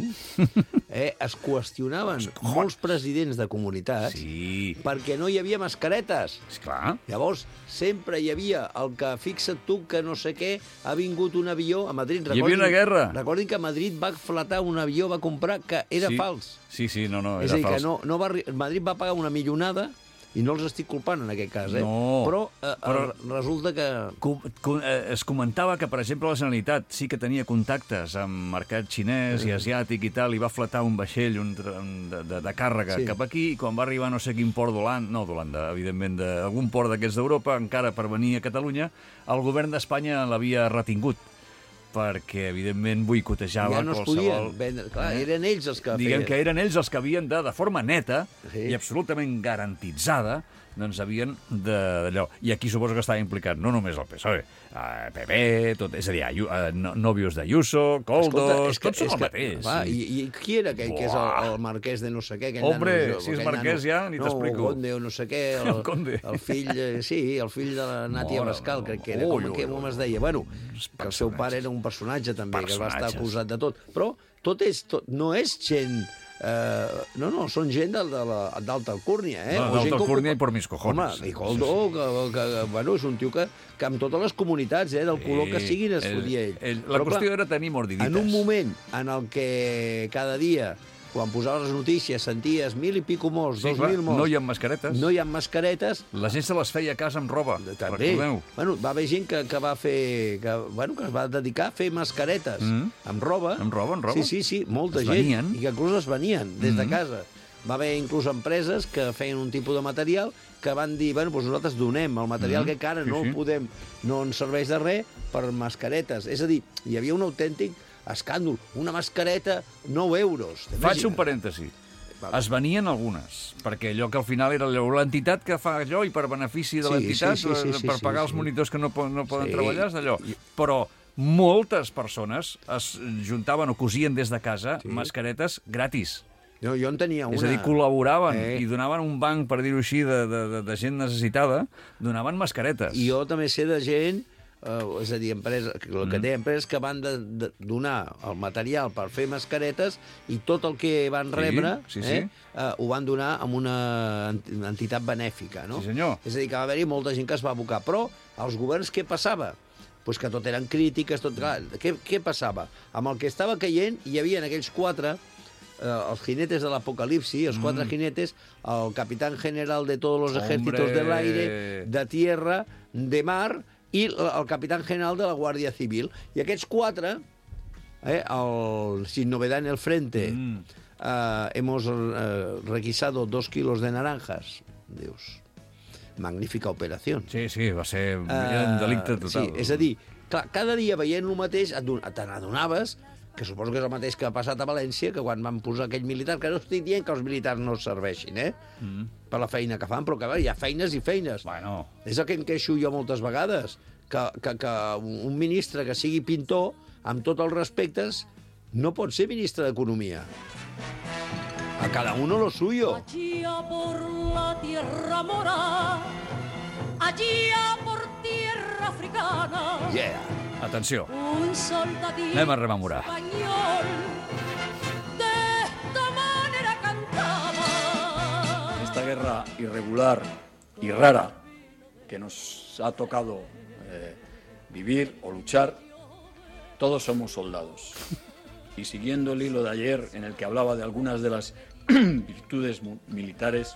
eh, es qüestionaven molts presidents de comunitats Sí, perquè no hi havia mascaretes. esclar. Llavors, sempre hi havia el que, fixa't tu, que no sé què, ha vingut un avió a Madrid. Hi havia una guerra. Recordin que a Madrid va flatar un avió, va comprar, que era sí. fals. Sí, sí, no, no, És era a dir, fals. que no, no va, arri- Madrid va pagar una millonada, i no els estic culpant en aquest cas, eh? No, però, eh, però- eh, resulta que... Com, com, eh, es comentava que, per exemple, la Generalitat sí que tenia contactes amb mercat xinès i asiàtic i tal, i va flatar un vaixell un, tra- un, de, de, de càrrega Sí. cap aquí, i quan va arribar no sé quin port d'Holanda, no d'Holanda, evidentment, d'algun port d'aquests d'Europa, encara per venir a Catalunya, el govern d'Espanya l'havia retingut, perquè, evidentment, boicotejava ja no es qualsevol... podien vendre. Clar, eren ells els que Diguem feien. que eren ells els que havien de, de forma neta Sí. i absolutament garantitzada, doncs havien de- d'allò. I aquí suposo que estava implicat no només el P S O E, eh, P B, tot, és a dir, Ayu, eh, no- nòvios d'Ayuso, Coldos, tots són el mateix. Va, sí. i, I qui era aquell que és el, Buah. el marquès de no sé què? Aquell Hombre, nano, si és aquell marquès nano- ja, ni t'explico. No, el conde o no sé què. El, El conde. El fill, eh, sí, el fill de la Nàtia Mare Bascal, meva. crec que era. Ui, Com, ui, que, ui. com es deia? Bueno, que el seu pare era un personatge també, que va estar Personatges. acusat de tot. Però tot és, tot, no és gent... Eh, no, no, són gent del- de la- d'alta alcúrnia, eh? No, O gent d'alta que alcúrnia ocupa- i por mis cojones. Home, i Coldo, que, que, que, bueno, és un tio que, que amb totes les comunitats, eh, del color que siguin, es el- fotia ell. el- La Però, qüestió clar, era tenir mordidites. en un moment en el que cada dia, quan posaves les notícies, senties mil i pico morts, Sí, dos clar, mil morts... no hi ha mascaretes. No hi ha mascaretes. La gent se les feia a casa amb roba, També. recordeu. Bueno, va haver gent que, que va fer... Que, bueno, que es va dedicar a fer mascaretes Mm. amb roba. Amb roba, amb roba. Sí, sí, sí, molta Es gent. venien. I que inclús es venien des de Mm. casa. Va haver inclús empreses que feien un tipus de material que van dir, bueno, doncs nosaltres donem el material Mm. que encara Sí, no sí. el podem, no ens serveix de res per mascaretes. És a dir, hi havia un autèntic escàndol. Una mascareta, nou euros. Faig un parèntesi. Es venien algunes, perquè allò que al final era l'entitat que fa allò i per benefici de Sí, l'entitat, sí, sí, sí, sí, per sí, pagar sí, els sí. monitors que no, po- no poden Sí. treballar, és d'allò. Però moltes persones es juntaven o cosien des de casa Sí. mascaretes gratis. Jo, jo en tenia una... És a dir, col·laboraven Eh. i donaven un banc, per dir-ho així, de, de, de, de gent necessitada, donaven mascaretes. I jo també sé de gent, eh, és a dir, empresa, el que Mm. té empreses que van de, de donar el material per fer mascaretes i tot el que van Sí, rebre sí, sí. Eh, eh, ho van donar amb una, ent- una entitat benèfica, no? Sí, senyor. És a dir, que va haver-hi molta gent que es va abocar. Però als governs què passava? Pues que tot eren crítiques, tot... Clar, què, què passava? Amb el que estava caient hi havia aquells quatre, eh, els jinetes de l'apocalipsi, els quatre Mm. jinetes, el capitán general de todos los Hombre. ejércitos del aire, de tierra, de mar i el, el capitán general de la Guàrdia Civil. I aquests quatre, eh, el, sin novedad en el frente, Mm. eh, hemos eh, requisado dos kilos de naranjas. Dius, magnífica operació. Sí, sí, va ser un Eh, delicte total. Sí, és a dir, clar, cada dia veient el mateix, et don- te n'adonaves, que suposo que és el mateix que ha passat a València, que quan van posar aquell militar, que no estic dient que els militars no serveixin, eh? Mm. Per la feina que fan, però que a veure, hi ha feines i feines. Bueno, És el que em queixo jo moltes vegades, que, que, que un ministre que sigui pintor, amb tots els respectes, no pot ser ministre d'Economia. A cada uno lo suyo. Allá por la tierra mora, allá por tierra africana, Yeah. atenció, un soldadito anem a rememorar. español de esta manera cantaba. Esta guerra irregular y rara que nos ha tocado eh, vivir o luchar, todos somos soldados. Y siguiendo el hilo de ayer en el que hablaba de algunas de las virtudes mu- militares,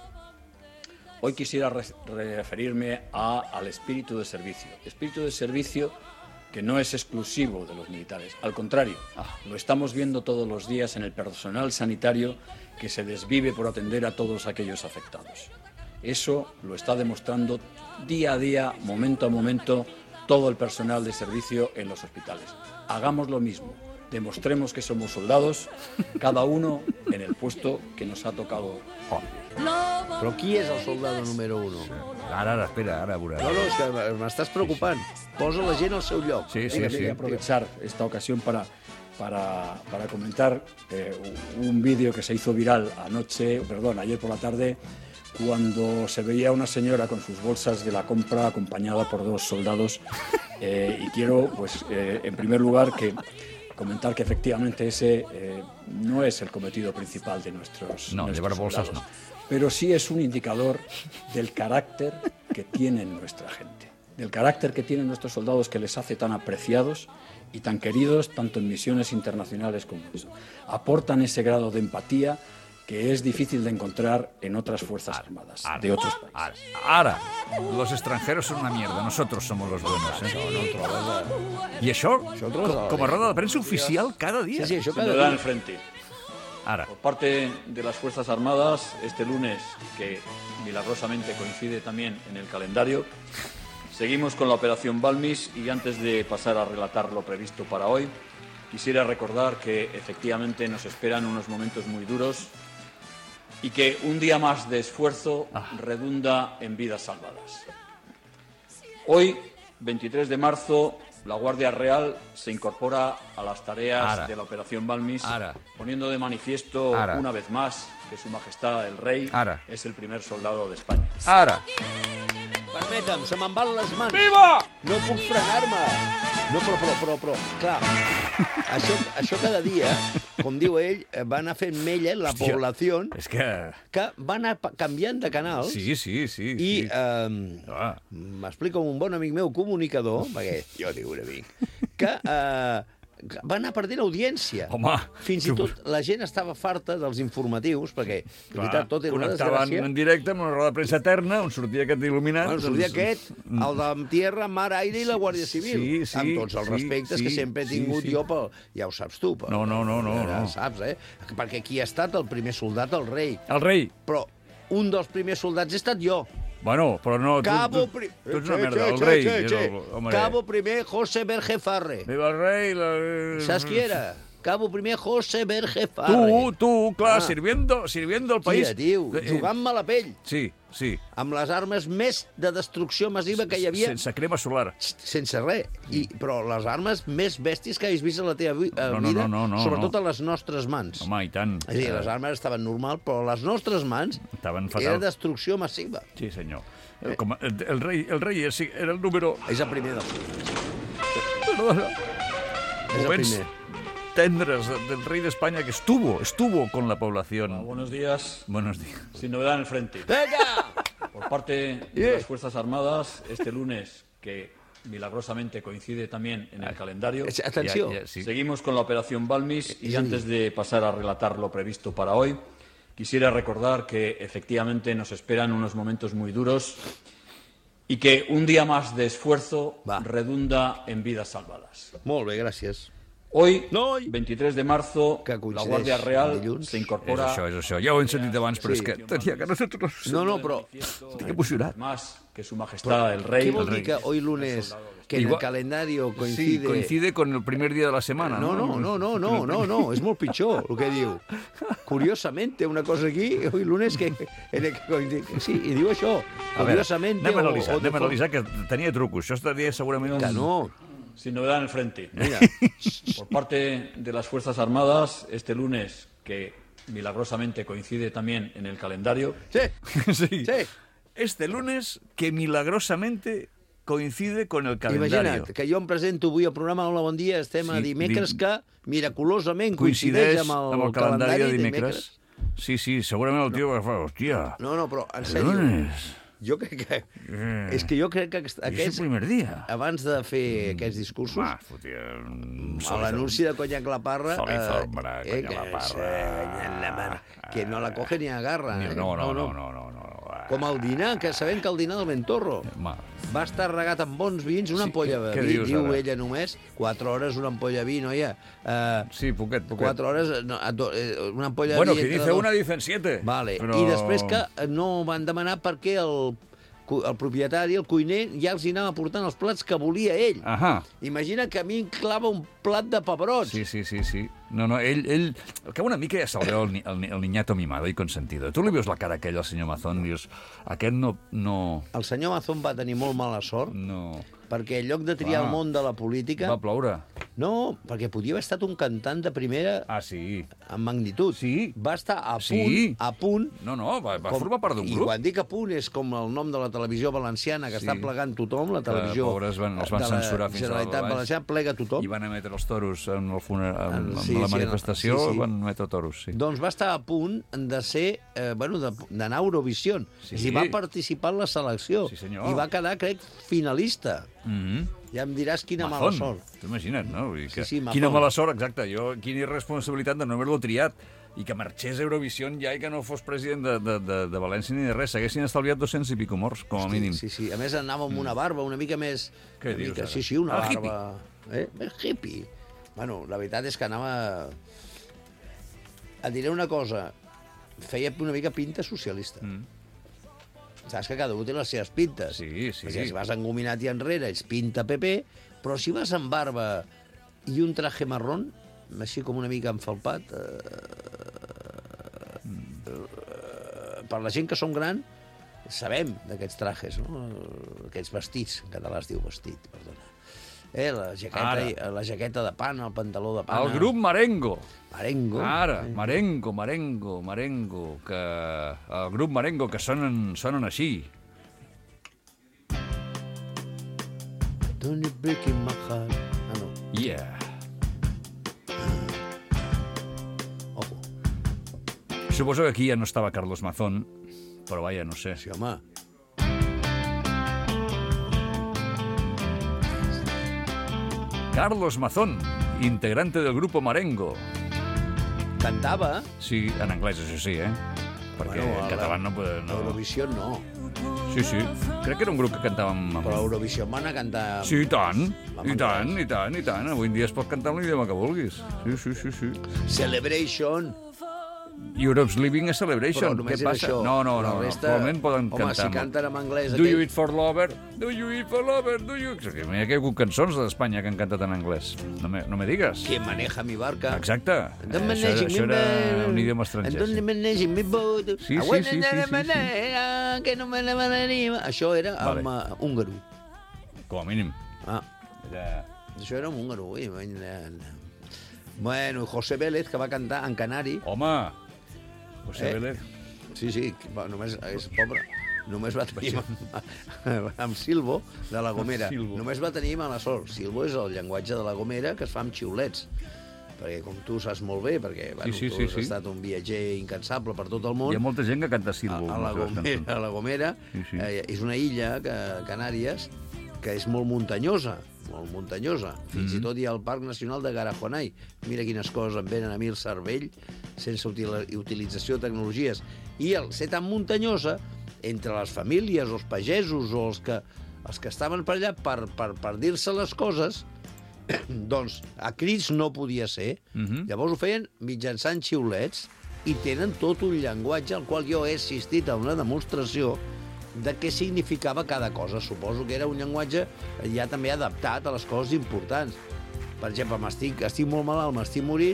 hoy quisiera re- referirme a- al espíritu de servicio. Espíritu de servicio que no es exclusivo de los militares. Al contrario, lo estamos viendo todos los días en el personal sanitario que se desvive por atender a todos aquellos afectados. Eso lo está demostrando día a día, momento a momento, todo el personal de servicio en los hospitales. Hagamos lo mismo. Demostremos que somos soldados, cada uno en el puesto que nos ha tocado. Però qui és el soldado número uno? Ara, ara, espera, ara veuràs. No, no, és que m'estàs preocupant. Posa la gent al seu lloc. Sí, sí, Venga, sí. quería aprovechar esta ocasión para, para, para comentar eh, un vídeo que se hizo viral anoche, perdón, ayer por la tarde, cuando se veía a una señora con sus bolsas de la compra acompañada por dos soldados. Eh, y quiero, pues, eh, en primer lugar, que comentar que efectivamente ese eh, no es el cometido principal de nuestros, No, nuestros llevar bolsas soldados, no. pero sí es un indicador del carácter que tienen nuestra gente, del carácter que tienen nuestros soldados que les hace tan apreciados y tan queridos tanto en misiones internacionales como en eso. Aportan ese grado de empatía que es difícil de encontrar en otras fuerzas armadas Ara, de otros países. Ara, ara, los extranjeros son una mierda, nosotros somos los buenos. ¿eh? I això, com, com a roda de premsa oficial, cada dia. Sí, sí, això cada Ciudadano dia. al frente. Ara. Por parte de las Fuerzas Armadas, este lunes, que milagrosamente coincide también en el calendario, seguimos con la Operación Balmis y antes de pasar a relatar lo previsto para hoy, quisiera recordar que efectivamente nos esperan unos momentos muy duros y que un día más de esfuerzo redunda en vidas salvadas. Hoy, veintitrés de marzo, la Guardia Real se incorpora a las tareas Ara. de la Operación Balmis, Ara. poniendo de manifiesto Ara. una vez más que Su Majestad el Rey Ara. es el primer soldado de España. Ara. Permetem, se me'n van les mans. Viva! No puc frenar-me. No, però, però, però, però, clar, això, això cada dia, com diu ell, eh, va anar fent mella la Hòstia, població És que... que va anar pa- canviant de canals Sí, sí, sí. i sí. eh, Ah. m'explica un bon amic meu comunicador, perquè jo tinc un amic, que eh, va anar perdent audiència. Home, Fins i tu- tot la gent estava farta dels informatius, perquè, de Clar, veritat, tot era una connectaven desgràcia. en directe amb una roda de premsa eterna on sortia aquest il·luminat. Bueno, sortia doncs- aquest, el de Tierra, Mar, Aire i la Guàrdia Civil. Sí, sí, amb tots els sí, respectes sí, que sempre he sí, tingut sí. jo, pel, ja ho saps tu. Pel, No, no, no, no, ja no. saps, eh? Perquè qui ha estat el primer soldat, el rei. El rei. Però un dels primers soldats he estat jo. Bueno, però no... Tu, Cabo... tu, Pri... tu ets una Che, merda, che, el che, rei. che, és che. el- home, Cabo primer José Berge Farre. Viva el rei... La... Saps qui era? Cabo primer José Verge Farre. Tu, tu, clar, Ah. sirviendo, sirviendo el país. Tia, tio, Eh, jugant-me la pell. Sí, sí. Amb les armes més de destrucció massiva que hi havia. Sense crema solar. Sense res. I, però les armes més bèsties que hagis vist a la teva vi- No, no, vida, no, no, no, sobretot no. a les nostres mans. Home, i tant. És a dir, les armes estaven normal, però les nostres mans Estaven era fatal. destrucció massiva. Sí, senyor. Com el, el, rei, el rei és- era el número... És el primer del... Perdona. És el Moments primer. tendres del rey de España que estuvo, estuvo con la población. Hola, buenos días. Buenos días. Sin novedad en el frente. ¡Venga! Por parte de las Fuerzas Armadas, este lunes, que milagrosamente coincide también en el calendario, Atenció. Ya, ya, sí. seguimos con la Operación Balmis y Sí. antes de pasar a relatar lo previsto para hoy, quisiera recordar que efectivamente nos esperan unos momentos muy duros y que un día más de esfuerzo Va. redunda en vidas salvadas. Molt bé, gràcies. Hoy, No. veintitrés de marzo, Que la coincideix Guardia Real amb dilluns. se És incorpora... això, és això. Ja ho hem sentit abans, però Sí. és que tenia que nosotros... No, no, però Estic emocionat. Más que su majestad el rey. què vol el dir rei. que hoy lunes, que en el Igual- calendario Sí, coincide... coincide con el primer día de la semana, No, ¿no? no, no, no, no, no, no, és molt pitjor el que diu. Curiosamente, una cosa aquí, hoy lunes, que, en el que coincide... Sí, i diu això, A veure, curiosamente... anem a o- analitzar, o anem a de analitzar, que tenia trucos. Això estaria segurament... Que un- no. Sin novedad en el frente. Mira, Por parte de las Fuerzas Armadas, este lunes, que milagrosamente coincide también en el calendario, sí, Sí. sí. Este lunes, que milagrosamente coincide con el calendario. Imagina't que jo em presento avui al programa Hola, bon dia, estem a Sí, dimecres dim- que miraculosament coincideix, Coincideix amb el, amb el calendari de dimecres. dimecres. Sí, sí, segurament el tio va fer, hòstia, No, no, però en el sèrio, lunes. jo crec que... Eh, És que jo crec que és el aquests, primer dia. abans de fer aquests discursos, Va, fotia... a l'anunci de Conyac la Parra, Solizor, para eh, Conyac la que, Parra. se- la mano, que no la coge ni agarra. Ni- Eh? No, no, no, no, no, no. Com el dinar, que sabem que el dinar del Ventorro Ma, va estar regat amb bons vins, una Sí, ampolla què- de què vi, dius, diu ara? ella només, quatre hores una ampolla de vi, noia. Uh, sí, poquet, poquet. quatre hores, no, a do, eh, una ampolla Bueno, de vi que entre dice dos. una, dicen siete. Vale. Però... I després que no van demanar perquè el, cu- el propietari, el cuiner, ja els hi anava portant els plats que volia ell. Ahà. Imagina que a mi em clava un plat de pebrots. Sí, sí, sí, sí. No, no, ell, ell... Al cap una mica ja se'l veu el, ni- el, ni- el niñato mimado i consentido. Tu li veus la cara aquella al senyor Mazón, dius, aquest no... no... El senyor Mazón va tenir molt mala sort, no... perquè en lloc de triar Va. el món de la política... Va ploure. No, perquè podia haver estat un cantant de primera Ah, sí. en magnitud. Sí. Va estar a punt, Sí. a punt... No, no, va, va formar part d'un I grup. quan dic a punt és com el nom de la televisió valenciana, que Sí. està plegant tothom, la televisió pobres van- els van de la censurar fins a Generalitat dalt baix. Valenciana plega tothom. I van emetre els toros en, el funer... en, en Sí, la sí, manifestació, sí, sí. van emetre toros, sí. Doncs va estar a punt de ser, eh, bueno, de- d'anar a Eurovision. Sí. I va participar en la selecció. Sí, senyor. I va quedar, crec, finalista. Mm -hmm. Ja em diràs quina mala Mazón. sort. T'ho imagina't, no? Vull dir que... Sí, sí, Mazón. Quina mala sort, exacte. Jo, quina irresponsabilitat de no haver-lo triat i que marxés a Eurovision ja i que no fos president de, de, de, de València ni de res. S'haguessin estalviat dos-cents i pico morts, com a mínim. Sí, sí. A més, anava amb una barba una mica més... Què una dius, mica, ara? sí, sí, una Ah, barba... Eh? Més hippie. Bueno, la veritat és que anava... Et diré una cosa. Feia una mica pinta socialista. Mm. Saps que cada un té les seves pintes. Sí, sí. Perquè si vas engominat i enrere, ets pinta P P, però si vas amb barba i un traje marrón, així com una mica enfalpat, eh, eh, per la gent que som gran, sabem d'aquests trajes, no? Aquests vestits, en català es diu vestit, perdona. Eh, la, jaqueta, Ara. la jaqueta de pana, el pantaló de pana... El grup Marengo. Marengo. Ara, Marengo, Marengo, Marengo, que... El grup Marengo, que sonen, sonen així. Don't you break in my heart. Ah, no. Yeah. Ojo. Suposo que aquí ja no estava Carlos Mazón, però vaja, no sé. Sí, home. Carlos Mazón, integrante del grupo Marengo. Cantava. Sí, en anglès, això sí, eh? Perquè Bueno, en a català la- no... Puede, no. Eurovision no. Sí, sí. Crec que era un grup que cantava amb... amb... Però Eurovision van a cantar... Sí, i tant, Amb i anglès. tant, i tant, i tant. Avui en dia es pot cantar en l'idioma que vulguis. Sí, sí, sí, sí. Celebration. Europe's Living a Celebration. Però només Què era passa? això. No, no, no. La no. resta... Actualment poden Home, cantar. si canten en anglès... Do you aquell- eat for lover? Do you eat for lover? Do you... Mira que hi ha hagut cançons d'Espanya que han cantat en anglès. No me, no me digues. Que maneja mi barca. Exacte. Don't Eh, això, manage això mi era boat. un idioma estranger. Don't Sí. manage mi boat. Sí, I sí, went sí, in sí, the sí, sí. manera que no me la manera. Això era Vale. amb uh, húngaro. Com a mínim. Ah. Era... Això era amb húngaro. Ui. Bueno, José Vélez, que va cantar en canari. Home! José Eh? Vélez. Sí, sí, va, només és pobre. Només va tenir amb, amb Silvo, de la Gomera. Silvo. Només va tenir mala sort. Silvo és el llenguatge de la Gomera que es fa amb xiulets. Perquè, com tu saps molt bé, perquè bueno, Sí, sí, tu sí, has sí. estat un viatger incansable per tot el món, Hi ha molta gent que canta Silvo. a, a, la amb les seves Gomera, cançons. a la Gomera Sí, sí. eh, és una illa, que, Canàries, que és molt muntanyosa, molt muntanyosa. Fins Mhm. i tot hi ha el Parc Nacional de Garajonay. Mira quines coses em venen a mi el cervell, sense util utilització de tecnologies. I el ser tan muntanyosa, entre les famílies, els pagesos o els que, els que estaven per allà per, per, per dir-se les coses, doncs a crits no podia ser. Mhm. Llavors ho feien mitjançant xiulets i tenen tot un llenguatge al qual jo he assistit a una demostració de què significava cada cosa. Suposo que era un llenguatge ja també adaptat a les coses importants. Per exemple, m'estic estic molt malalt, m'estic morint,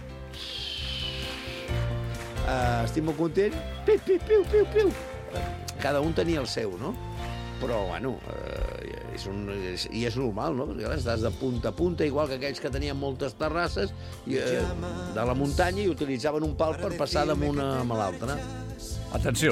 uh, estic molt content, piu, piu, piu, piu, piu. Cada un tenia el seu, no? Però, bueno, eh, és un, és, i és normal, no? Perquè clar, estàs de punta a punta, igual que aquells que tenien moltes terrasses i, eh, de la muntanya i utilitzaven un pal per passar d'una a l'altra. Atenció.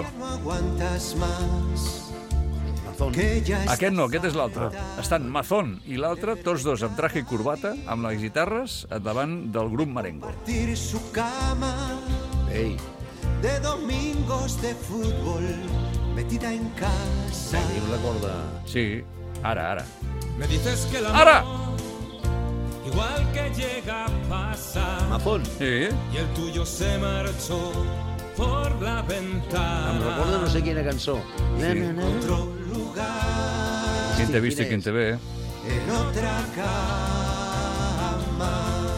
Mazón. Aquest no, aquest és l'altre. Estan Mazón i l'altre, tots dos amb traje i corbata, amb les guitarres, davant del grup Marengo. Su cama Ei. de domingos de fútbol metida en casa. Tenim la corda. Sí, ara, ara. Me dices que el amor, Ara! igual que llega, pasa. Mazón. Sí. Y el tuyo se marchó por la ventana. Em recorda no sé quina cançó. Na, na, na. Otro lugar Qui t'ha vist i qui te ve, eh? en otra cama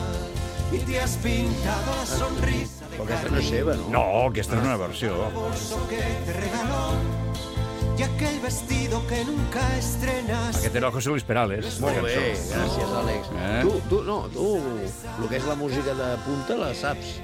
y te has pintado la sonrisa de Però aquesta no és seva, no? No, aquesta és una versió. bolso que te regaló y aquel vestido que nunca estrenaste. Aquest era el José Luis Perales. Molt la bé, cançó. gràcies, Àlex. Eh? Tu, tu, no, tu, el que és la música de punta la saps.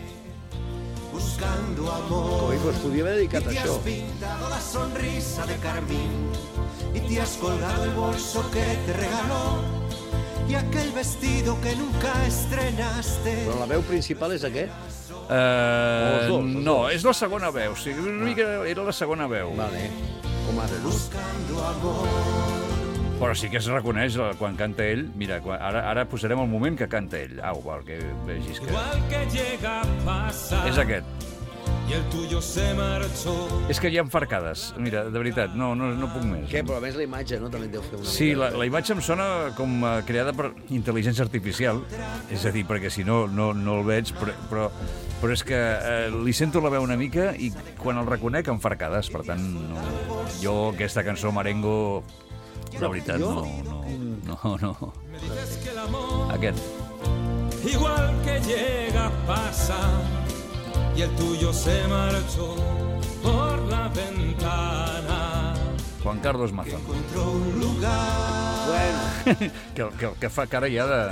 Buscando amor. Coi, doncs podria haver dedicat Y a te això. has pintado la sonrisa de carmín y te has colgado el bolso que te regaló y aquel vestido que nunca estrenaste. Però la veu principal és aquest? Uh, els dos, els no, dos. és la segona veu. O sigui, una mica era la segona veu. Vale. Com ara, no? Buscando amor. Però sí que es reconeix eh, quan canta ell. Mira, quan, ara, ara posarem el moment que canta ell. Au, perquè vegis que... Igual que llega, pasa. És aquest. Y el tuyo se marchó. És que hi ha farcades. Mira, de veritat, no, no, no puc més. Què? Però a més la imatge, no? També et deu fer una Sí, mica... la, la imatge em sona com uh, creada per intel·ligència artificial, és a dir, perquè si no, no, no el veig, però, però, però és que uh, li sento la veu una mica i quan el reconec em fa arcades, per tant, no, jo aquesta cançó Marengo, la veritat, no, no, no, no. Me dices que el amor, Aquest. igual que llega, pasa. Y el tuyo se marchó por la ventana. Juan Carlos Mazón. Encontró un lugar. Bueno, que, que, que fa cara ja de...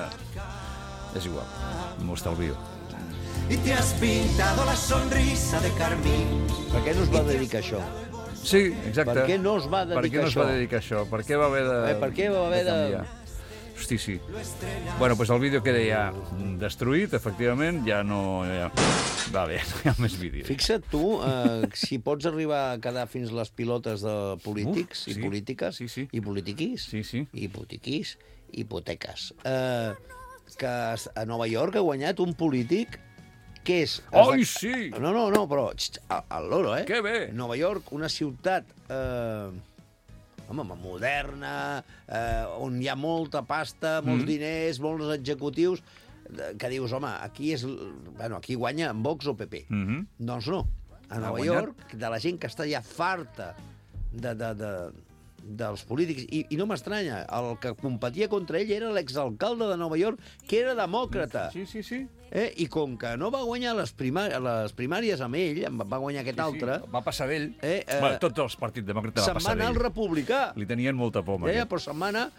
És igual, m'ho estalvio. Y te has pintado la sonrisa de carmín. per què no es va dedicar a això? Sí, exacte. Per què no es va dedicar Per què no es va a això? dedicar a això? Per què va haver de... Eh, per què va haver de- canviar? Hosti, sí. Bueno, doncs el vídeo queda ja destruït, efectivament, ja no... Ja... Va bé, no hi ha més vídeo. Fixa't tu, eh, si pots arribar a quedar fins les pilotes de polítics Uf, i sí, polítiques sí, sí. i politiquis Sí, sí. i botiquis i hipoteques. Eh, que a Nova York ha guanyat un polític que és... Ai, sí! No, no, no, però xt, al, al loro, eh? Que bé! Nova York, una ciutat... Eh, home, moderna, eh, on hi ha molta pasta, molts Mm. diners, molts executius, eh, que dius, home, aquí és... Bueno, aquí guanya Vox o P P. Mhm. Doncs no. A Ha Nova guanyat? York, de la gent que està ja farta de, de, de, dels polítics, i, i no m'estranya, el que competia contra ell era l'exalcalde de Nova York, que era demòcrata. Sí, sí, sí. Eh? I com que no va guanyar les, primà les primàries amb ell, va guanyar aquest Sí, sí, altre... va passar d'ell. Eh, eh, Bueno, tots els partits demòcrates se'n va va passar anar al d'ell. republicà. Li tenien molta por, amb Ja, ja, aquest. però se'n va anar...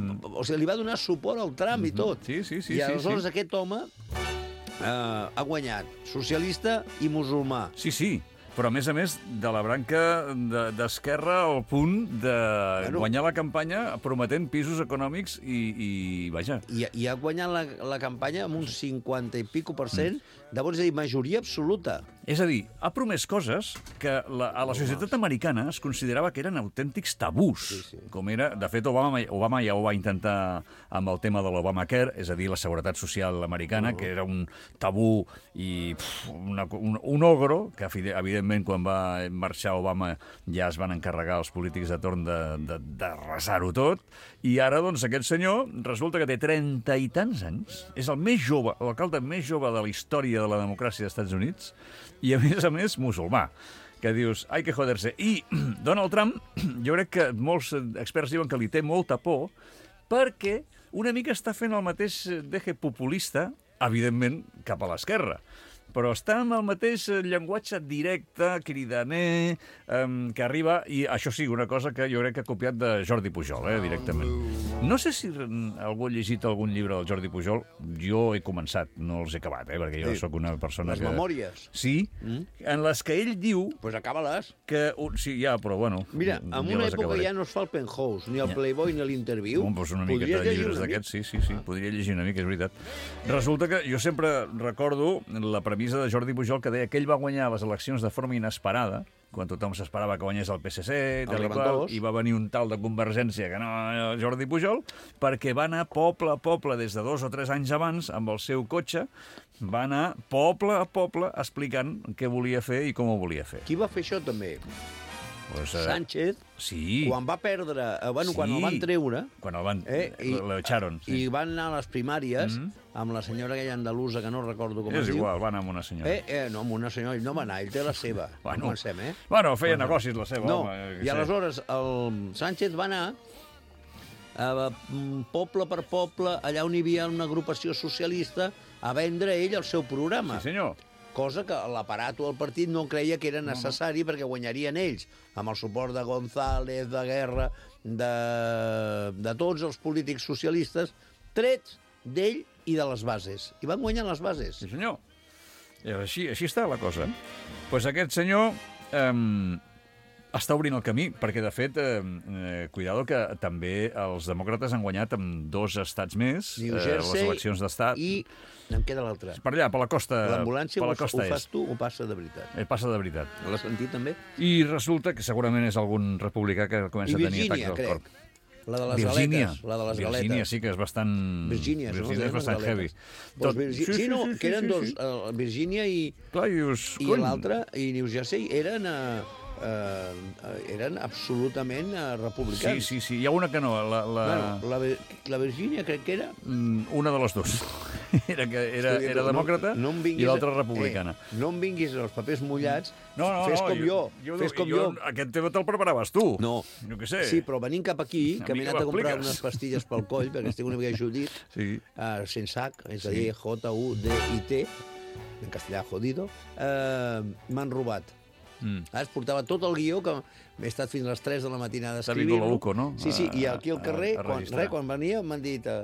O sigui, li va donar suport al Trump i tot. Sí, sí, sí. I sí, aleshores sí. aquest home eh, ha guanyat socialista i musulmà. Sí, sí, però a més a més de la branca de- d'Esquerra al punt de Bueno. guanyar la campanya prometent pisos econòmics i, i vaja. I, i ha guanyat la, la campanya amb un cinquanta i pico per cent de vots, és a dir, majoria absoluta. És a dir, ha promès coses que la, a la societat americana es considerava que eren autèntics tabús. Sí, sí. Com era, de fet, Obama, Obama ja ho va intentar amb el tema de l'Obamacare, és a dir, la seguretat social americana, uh -huh. que era un tabú i pf, una, un, un ogro, que evidentment quan va marxar Obama ja es van encarregar els polítics de torn de, de, de resar-ho tot, i ara, doncs, aquest senyor resulta que té trenta i tants anys, és el més jove, l'alcalde més jove de la història de la democràcia dels Estats Units, i a més a més musulmà, que dius, ai que joder-se. I Donald Trump, jo crec que molts experts diuen que li té molta por perquè una mica està fent el mateix deje populista, evidentment, cap a l'esquerra, però està amb el mateix llenguatge directe, cridaner, um, que arriba, i això sí, una cosa que jo crec que ha copiat de Jordi Pujol, eh, directament. No sé si algú ha llegit algun llibre del Jordi Pujol, jo he començat, no els he acabat, eh, perquè jo Sí. sóc una persona Les que... memòries. Sí, Mm. en les que ell diu... Pues acaba-les. Que, sí, ja, però bueno... Mira, en ja una les època acabaré. ja no es fa el penthouse, ni el Ja. Playboy ni l'interviu. Bon, doncs una miqueta Podries de llegir llibres una mica? d'aquests, sí, sí, sí, podria llegir una mica, és veritat. Resulta que jo sempre recordo la premissa de Jordi Pujol que deia que ell va guanyar les eleccions de forma inesperada, quan tothom s'esperava que guanyés el P S C, tal i, qual, i va venir un tal de Convergència que no Jordi Pujol, perquè va anar poble a poble des de dos o tres anys abans amb el seu cotxe, va anar poble a poble explicant què volia fer i com ho volia fer. Qui va fer això també? Pues, eh, Sánchez, sí. quan va perdre, eh, bueno, Sí. quan el van treure... Quan el van... Eh, i, l'echaron, sí. I van anar a les primàries Mhm. amb la senyora aquella andalusa, que no recordo com És es diu. igual, va anar amb una senyora. Eh, eh, no, amb una senyora, ell no va anar, ell té la seva. Bueno. Comencem, eh? Bueno, feia Bueno. negocis la seva, no. home. eh, I sé. aleshores el Sánchez va anar a, mm, poble per poble, allà on hi havia una agrupació socialista, a vendre ell el seu programa. Sí, senyor. Cosa que l'aparat o el partit no creia que era necessari, no, no. perquè guanyarien ells, amb el suport de González, de Guerra, de, de tots els polítics socialistes, trets d'ell i de les bases. I van guanyar les bases. Sí, senyor. I així, així està la cosa. Doncs pues aquest senyor eh, està obrint el camí, perquè, de fet, eh, eh, cuidado que també els demòcrates han guanyat amb dos estats més, New eh, Jersey les eleccions d'estat. i... Em queda l'altre. Per allà, per la costa, L'ambulància per ho, la costa ho fas est. tu o passa de veritat? Eh, passa de veritat. L'has sentit també? I resulta que segurament és algun republicà que comença I a tenir Virgínia, atacs al cor. crec. La de les Virgínia. galetes. La de les Virgínia galetes. sí que és bastant... Virgínia, Virgínia és bastant heavy. Doncs Virgi... sí, sí, no, sí, sí, que eren sí, dos, sí. uh, Virgínia i, Clar, dius, i cony. l'altre, i New Jersey, eren, uh, uh, eren absolutament uh, Sí, republicans. sí, sí. Hi ha una que no. La, la... Bueno, la, Vir- la Virgínia crec que era... Mm, Una de les dues. Era, que era, Escolta, era demòcrata no, no em vinguis i l'altra a- republicana. Eh, no em vinguis els papers mullats, No, no, fes no, com jo, jo, fes com jo, jo. Aquest tema te'l preparaves tu. No. Jo què sé. Sí, però venint cap aquí, A que mi m'he que anat a comprar m'expliques. unes pastilles pel coll, perquè estic una mica judit, Sí. uh, sense H, és a Sí. dir, J U D I T, en castellà jodido, uh, m'han robat. Mm. Ah, es portava tot el guió, que m'he estat fins a les tres de la matinada T'ha escrivint-lo. vingut la UCO, no? Sí, sí, i A- aquí al a- carrer, a quan, registrar. res, quan venia, m'han dit uh,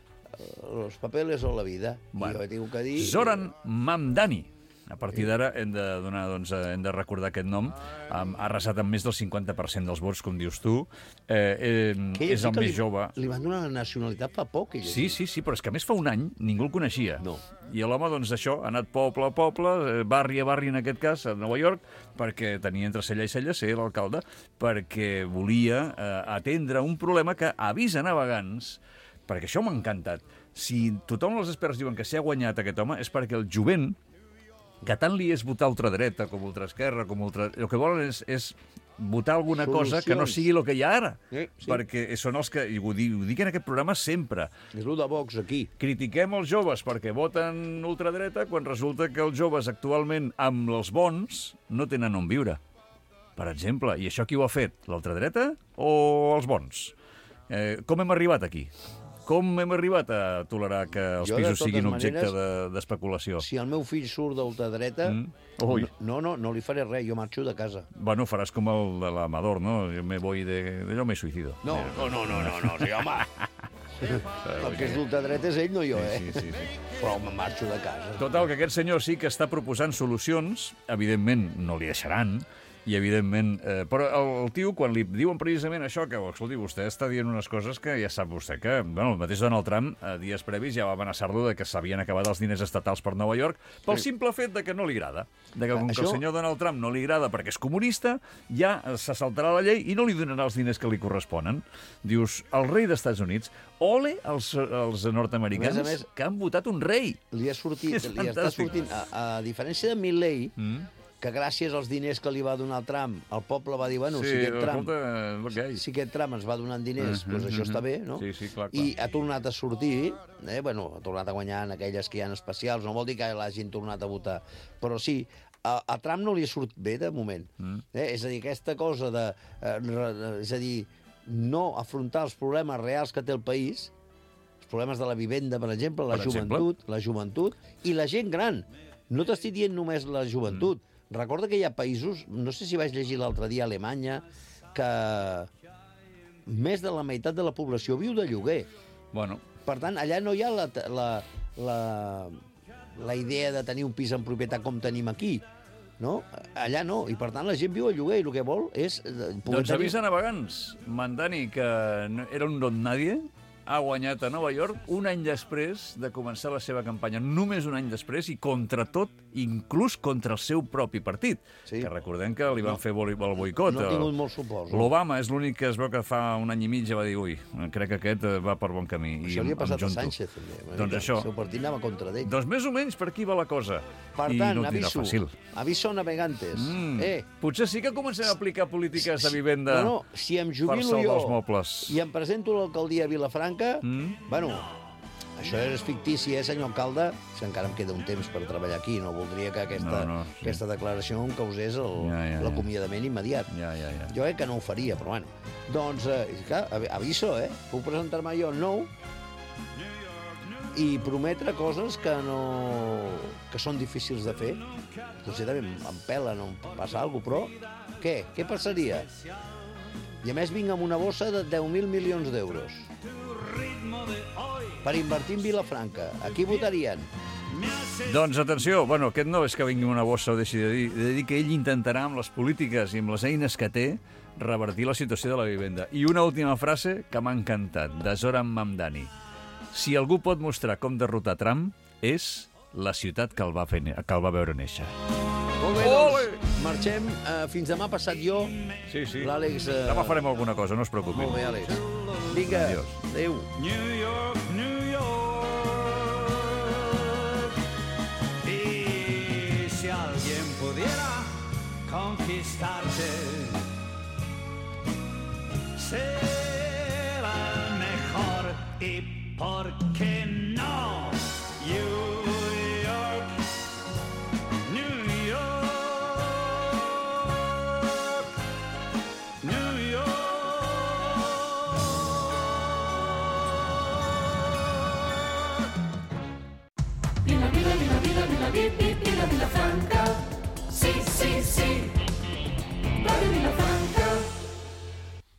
los papeles o la vida. Bueno. I jo he tingut que dir... Zoran Mamdani. A partir d'ara hem de donar, doncs, eh, hem de recordar aquest nom. Um, ha arrasat amb més del cinquanta per cent dels vots, com dius tu. Eh, eh, Que ell és sí el que més li, jove. Li van donar la nacionalitat fa poc, ell. Sí, sí, sí, però és que a més fa un any ningú el coneixia. No. I l'home, doncs, això, ha anat poble a poble, eh, barri a barri, en aquest cas, a Nova York, perquè tenia entre cella i cella ser l'alcalde, perquè volia eh, atendre un problema que avisa navegants, perquè això m'ha encantat. Si tothom els experts diuen que s'ha guanyat aquest home, és perquè el jovent, que tant li és votar ultradreta com ultraesquerra, com ultra... el que volen és, és votar alguna cosa que no Solucions. sigui el que hi ha ara. Eh, sí. Perquè són els que, i ho dic, ho dic en aquest programa sempre, És el de Vox, aquí. critiquem els joves perquè voten ultradreta quan resulta que els joves actualment, amb els bons, no tenen on viure. per exemple. I això qui ho ha fet? L'ultradreta o els bons? Eh, com hem arribat aquí? Com hem arribat a tolerar que els Jo, pisos de siguin totes objecte maneres, d'especulació? Si el meu fill surt d'ultradreta, Mm. Ui. no, no, no li faré res, jo marxo de casa. Bueno, faràs com el de l'Amador, no? Jo me voy de... Yo me suicido. No, no, no, no, no, no, sí, home. El que és d'ultradreta és ell, no jo, eh? Sí, sí, sí. Però me marxo de casa. Total, que aquest senyor sí que està proposant solucions, evidentment no li deixaran, i evidentment... Eh, però el, el tio, quan li diuen precisament això, que, escolti, vostè està dient unes coses que ja sap vostè que... Bueno, el mateix Donald Trump, eh, dies previs, ja va amenaçar-lo de que s'havien acabat els diners estatals per Nova York pel Sí. simple fet de que no li agrada. De que com Això- que el senyor Donald Trump no li agrada perquè és comunista, ja se saltarà la llei i no li donarà els diners que li corresponen. Dius, el rei dels Estats Units, ole els, els nord-americans A més a més, que han votat un rei. Li ha sortit, És li està fantàstic. sortint, a, a diferència de Milley, Mm. que gràcies als diners que li va donar el Trump, el poble va dir, bueno, Sí, si aquest Trump, escolta, és el que hi ha. si aquest Trump ens va donant diners, Mhm, doncs això mhm. està bé, no? Sí, sí, clar, clar. I ha tornat a sortir, eh, bueno, ha tornat a guanyar en aquelles que hi ha especials, no vol dir que l'hagin tornat a votar, però sí, a, a Trump no li surt bé de moment. Mm. Eh? És a dir, aquesta cosa de... Eh, re- és a dir, no afrontar els problemes reals que té el país, els problemes de la vivenda, per exemple, la Per exemple? joventut, la joventut i la gent gran. No t'estic dient només la joventut. Mm. Recorda que hi ha països, no sé si vaig llegir l'altre dia a Alemanya, que més de la meitat de la població viu de lloguer. Bueno, Per tant, allà no hi ha la, la, la, la idea de tenir un pis en propietat com tenim aquí. No? Allà no, i per tant la gent viu a lloguer i el que vol és... eh, poder doncs tenir- avisen a Navegants, Mandani, que no- era un don nadie, ha guanyat a Nova York un any després de començar la seva campanya, només un any després, i contra tot, inclús contra el seu propi partit, Sí. que recordem que li van No. fer boi- el boicot. No ha tingut molt suport, no? L'Obama és l'únic que es veu que fa un any i mig ja va dir, ui, crec que aquest eh, va per bon camí. Això i li em- ha passat em a junto. Sánchez, també. una Doncs mica. això. El seu partit anava contra d'ell. Doncs més o menys per aquí va la cosa. Per I tant, no ho tindrà aviso, fàcil. aviso navegantes. Mm. Eh, Potser sí que comencem a aplicar polítiques de vivenda no, no, si em per jubilo salvar els jo mobles. i em presento a l'alcaldia de Vilafranca, Mm. bueno, això és fictici, eh, senyor alcalde? Si encara em queda un temps per treballar aquí, no voldria que aquesta, No, no, sí. aquesta declaració em causés el- Ja, ja, ja. l'acomiadament immediat. Ja, ja, ja. Jo crec que no ho faria, però bueno. Doncs, eh, clar, av- aviso, eh? Puc presentar-me jo nou i prometre coses que no... que són difícils de fer. Potser també em, em pela, no em passa alguna cosa, però què? Què passaria? I a més vinc amb una bossa de deu mil milions d'euros per invertir en Vilafranca. A qui votarien? Doncs atenció, bueno, aquest no és que vingui una bossa o deixi de dir, he de dir que ell intentarà amb les polítiques i amb les eines que té revertir la situació de la vivenda. I una última frase que m'ha encantat, de Zoran Mamdani. Si algú pot mostrar com derrotar Trump, és la ciutat que el va, fer, que el va veure néixer. Molt bé, doncs, marxem. Uh, fins demà passat jo. Sí, sí. L'Àlex... Uh... Demà farem alguna cosa, no es preocupin. Molt bé, Àlex. Vinga, Adiós. adéu. New York, New York. Y si alguien pudiera conquistarte, será el mejor. ¿Y por qué no?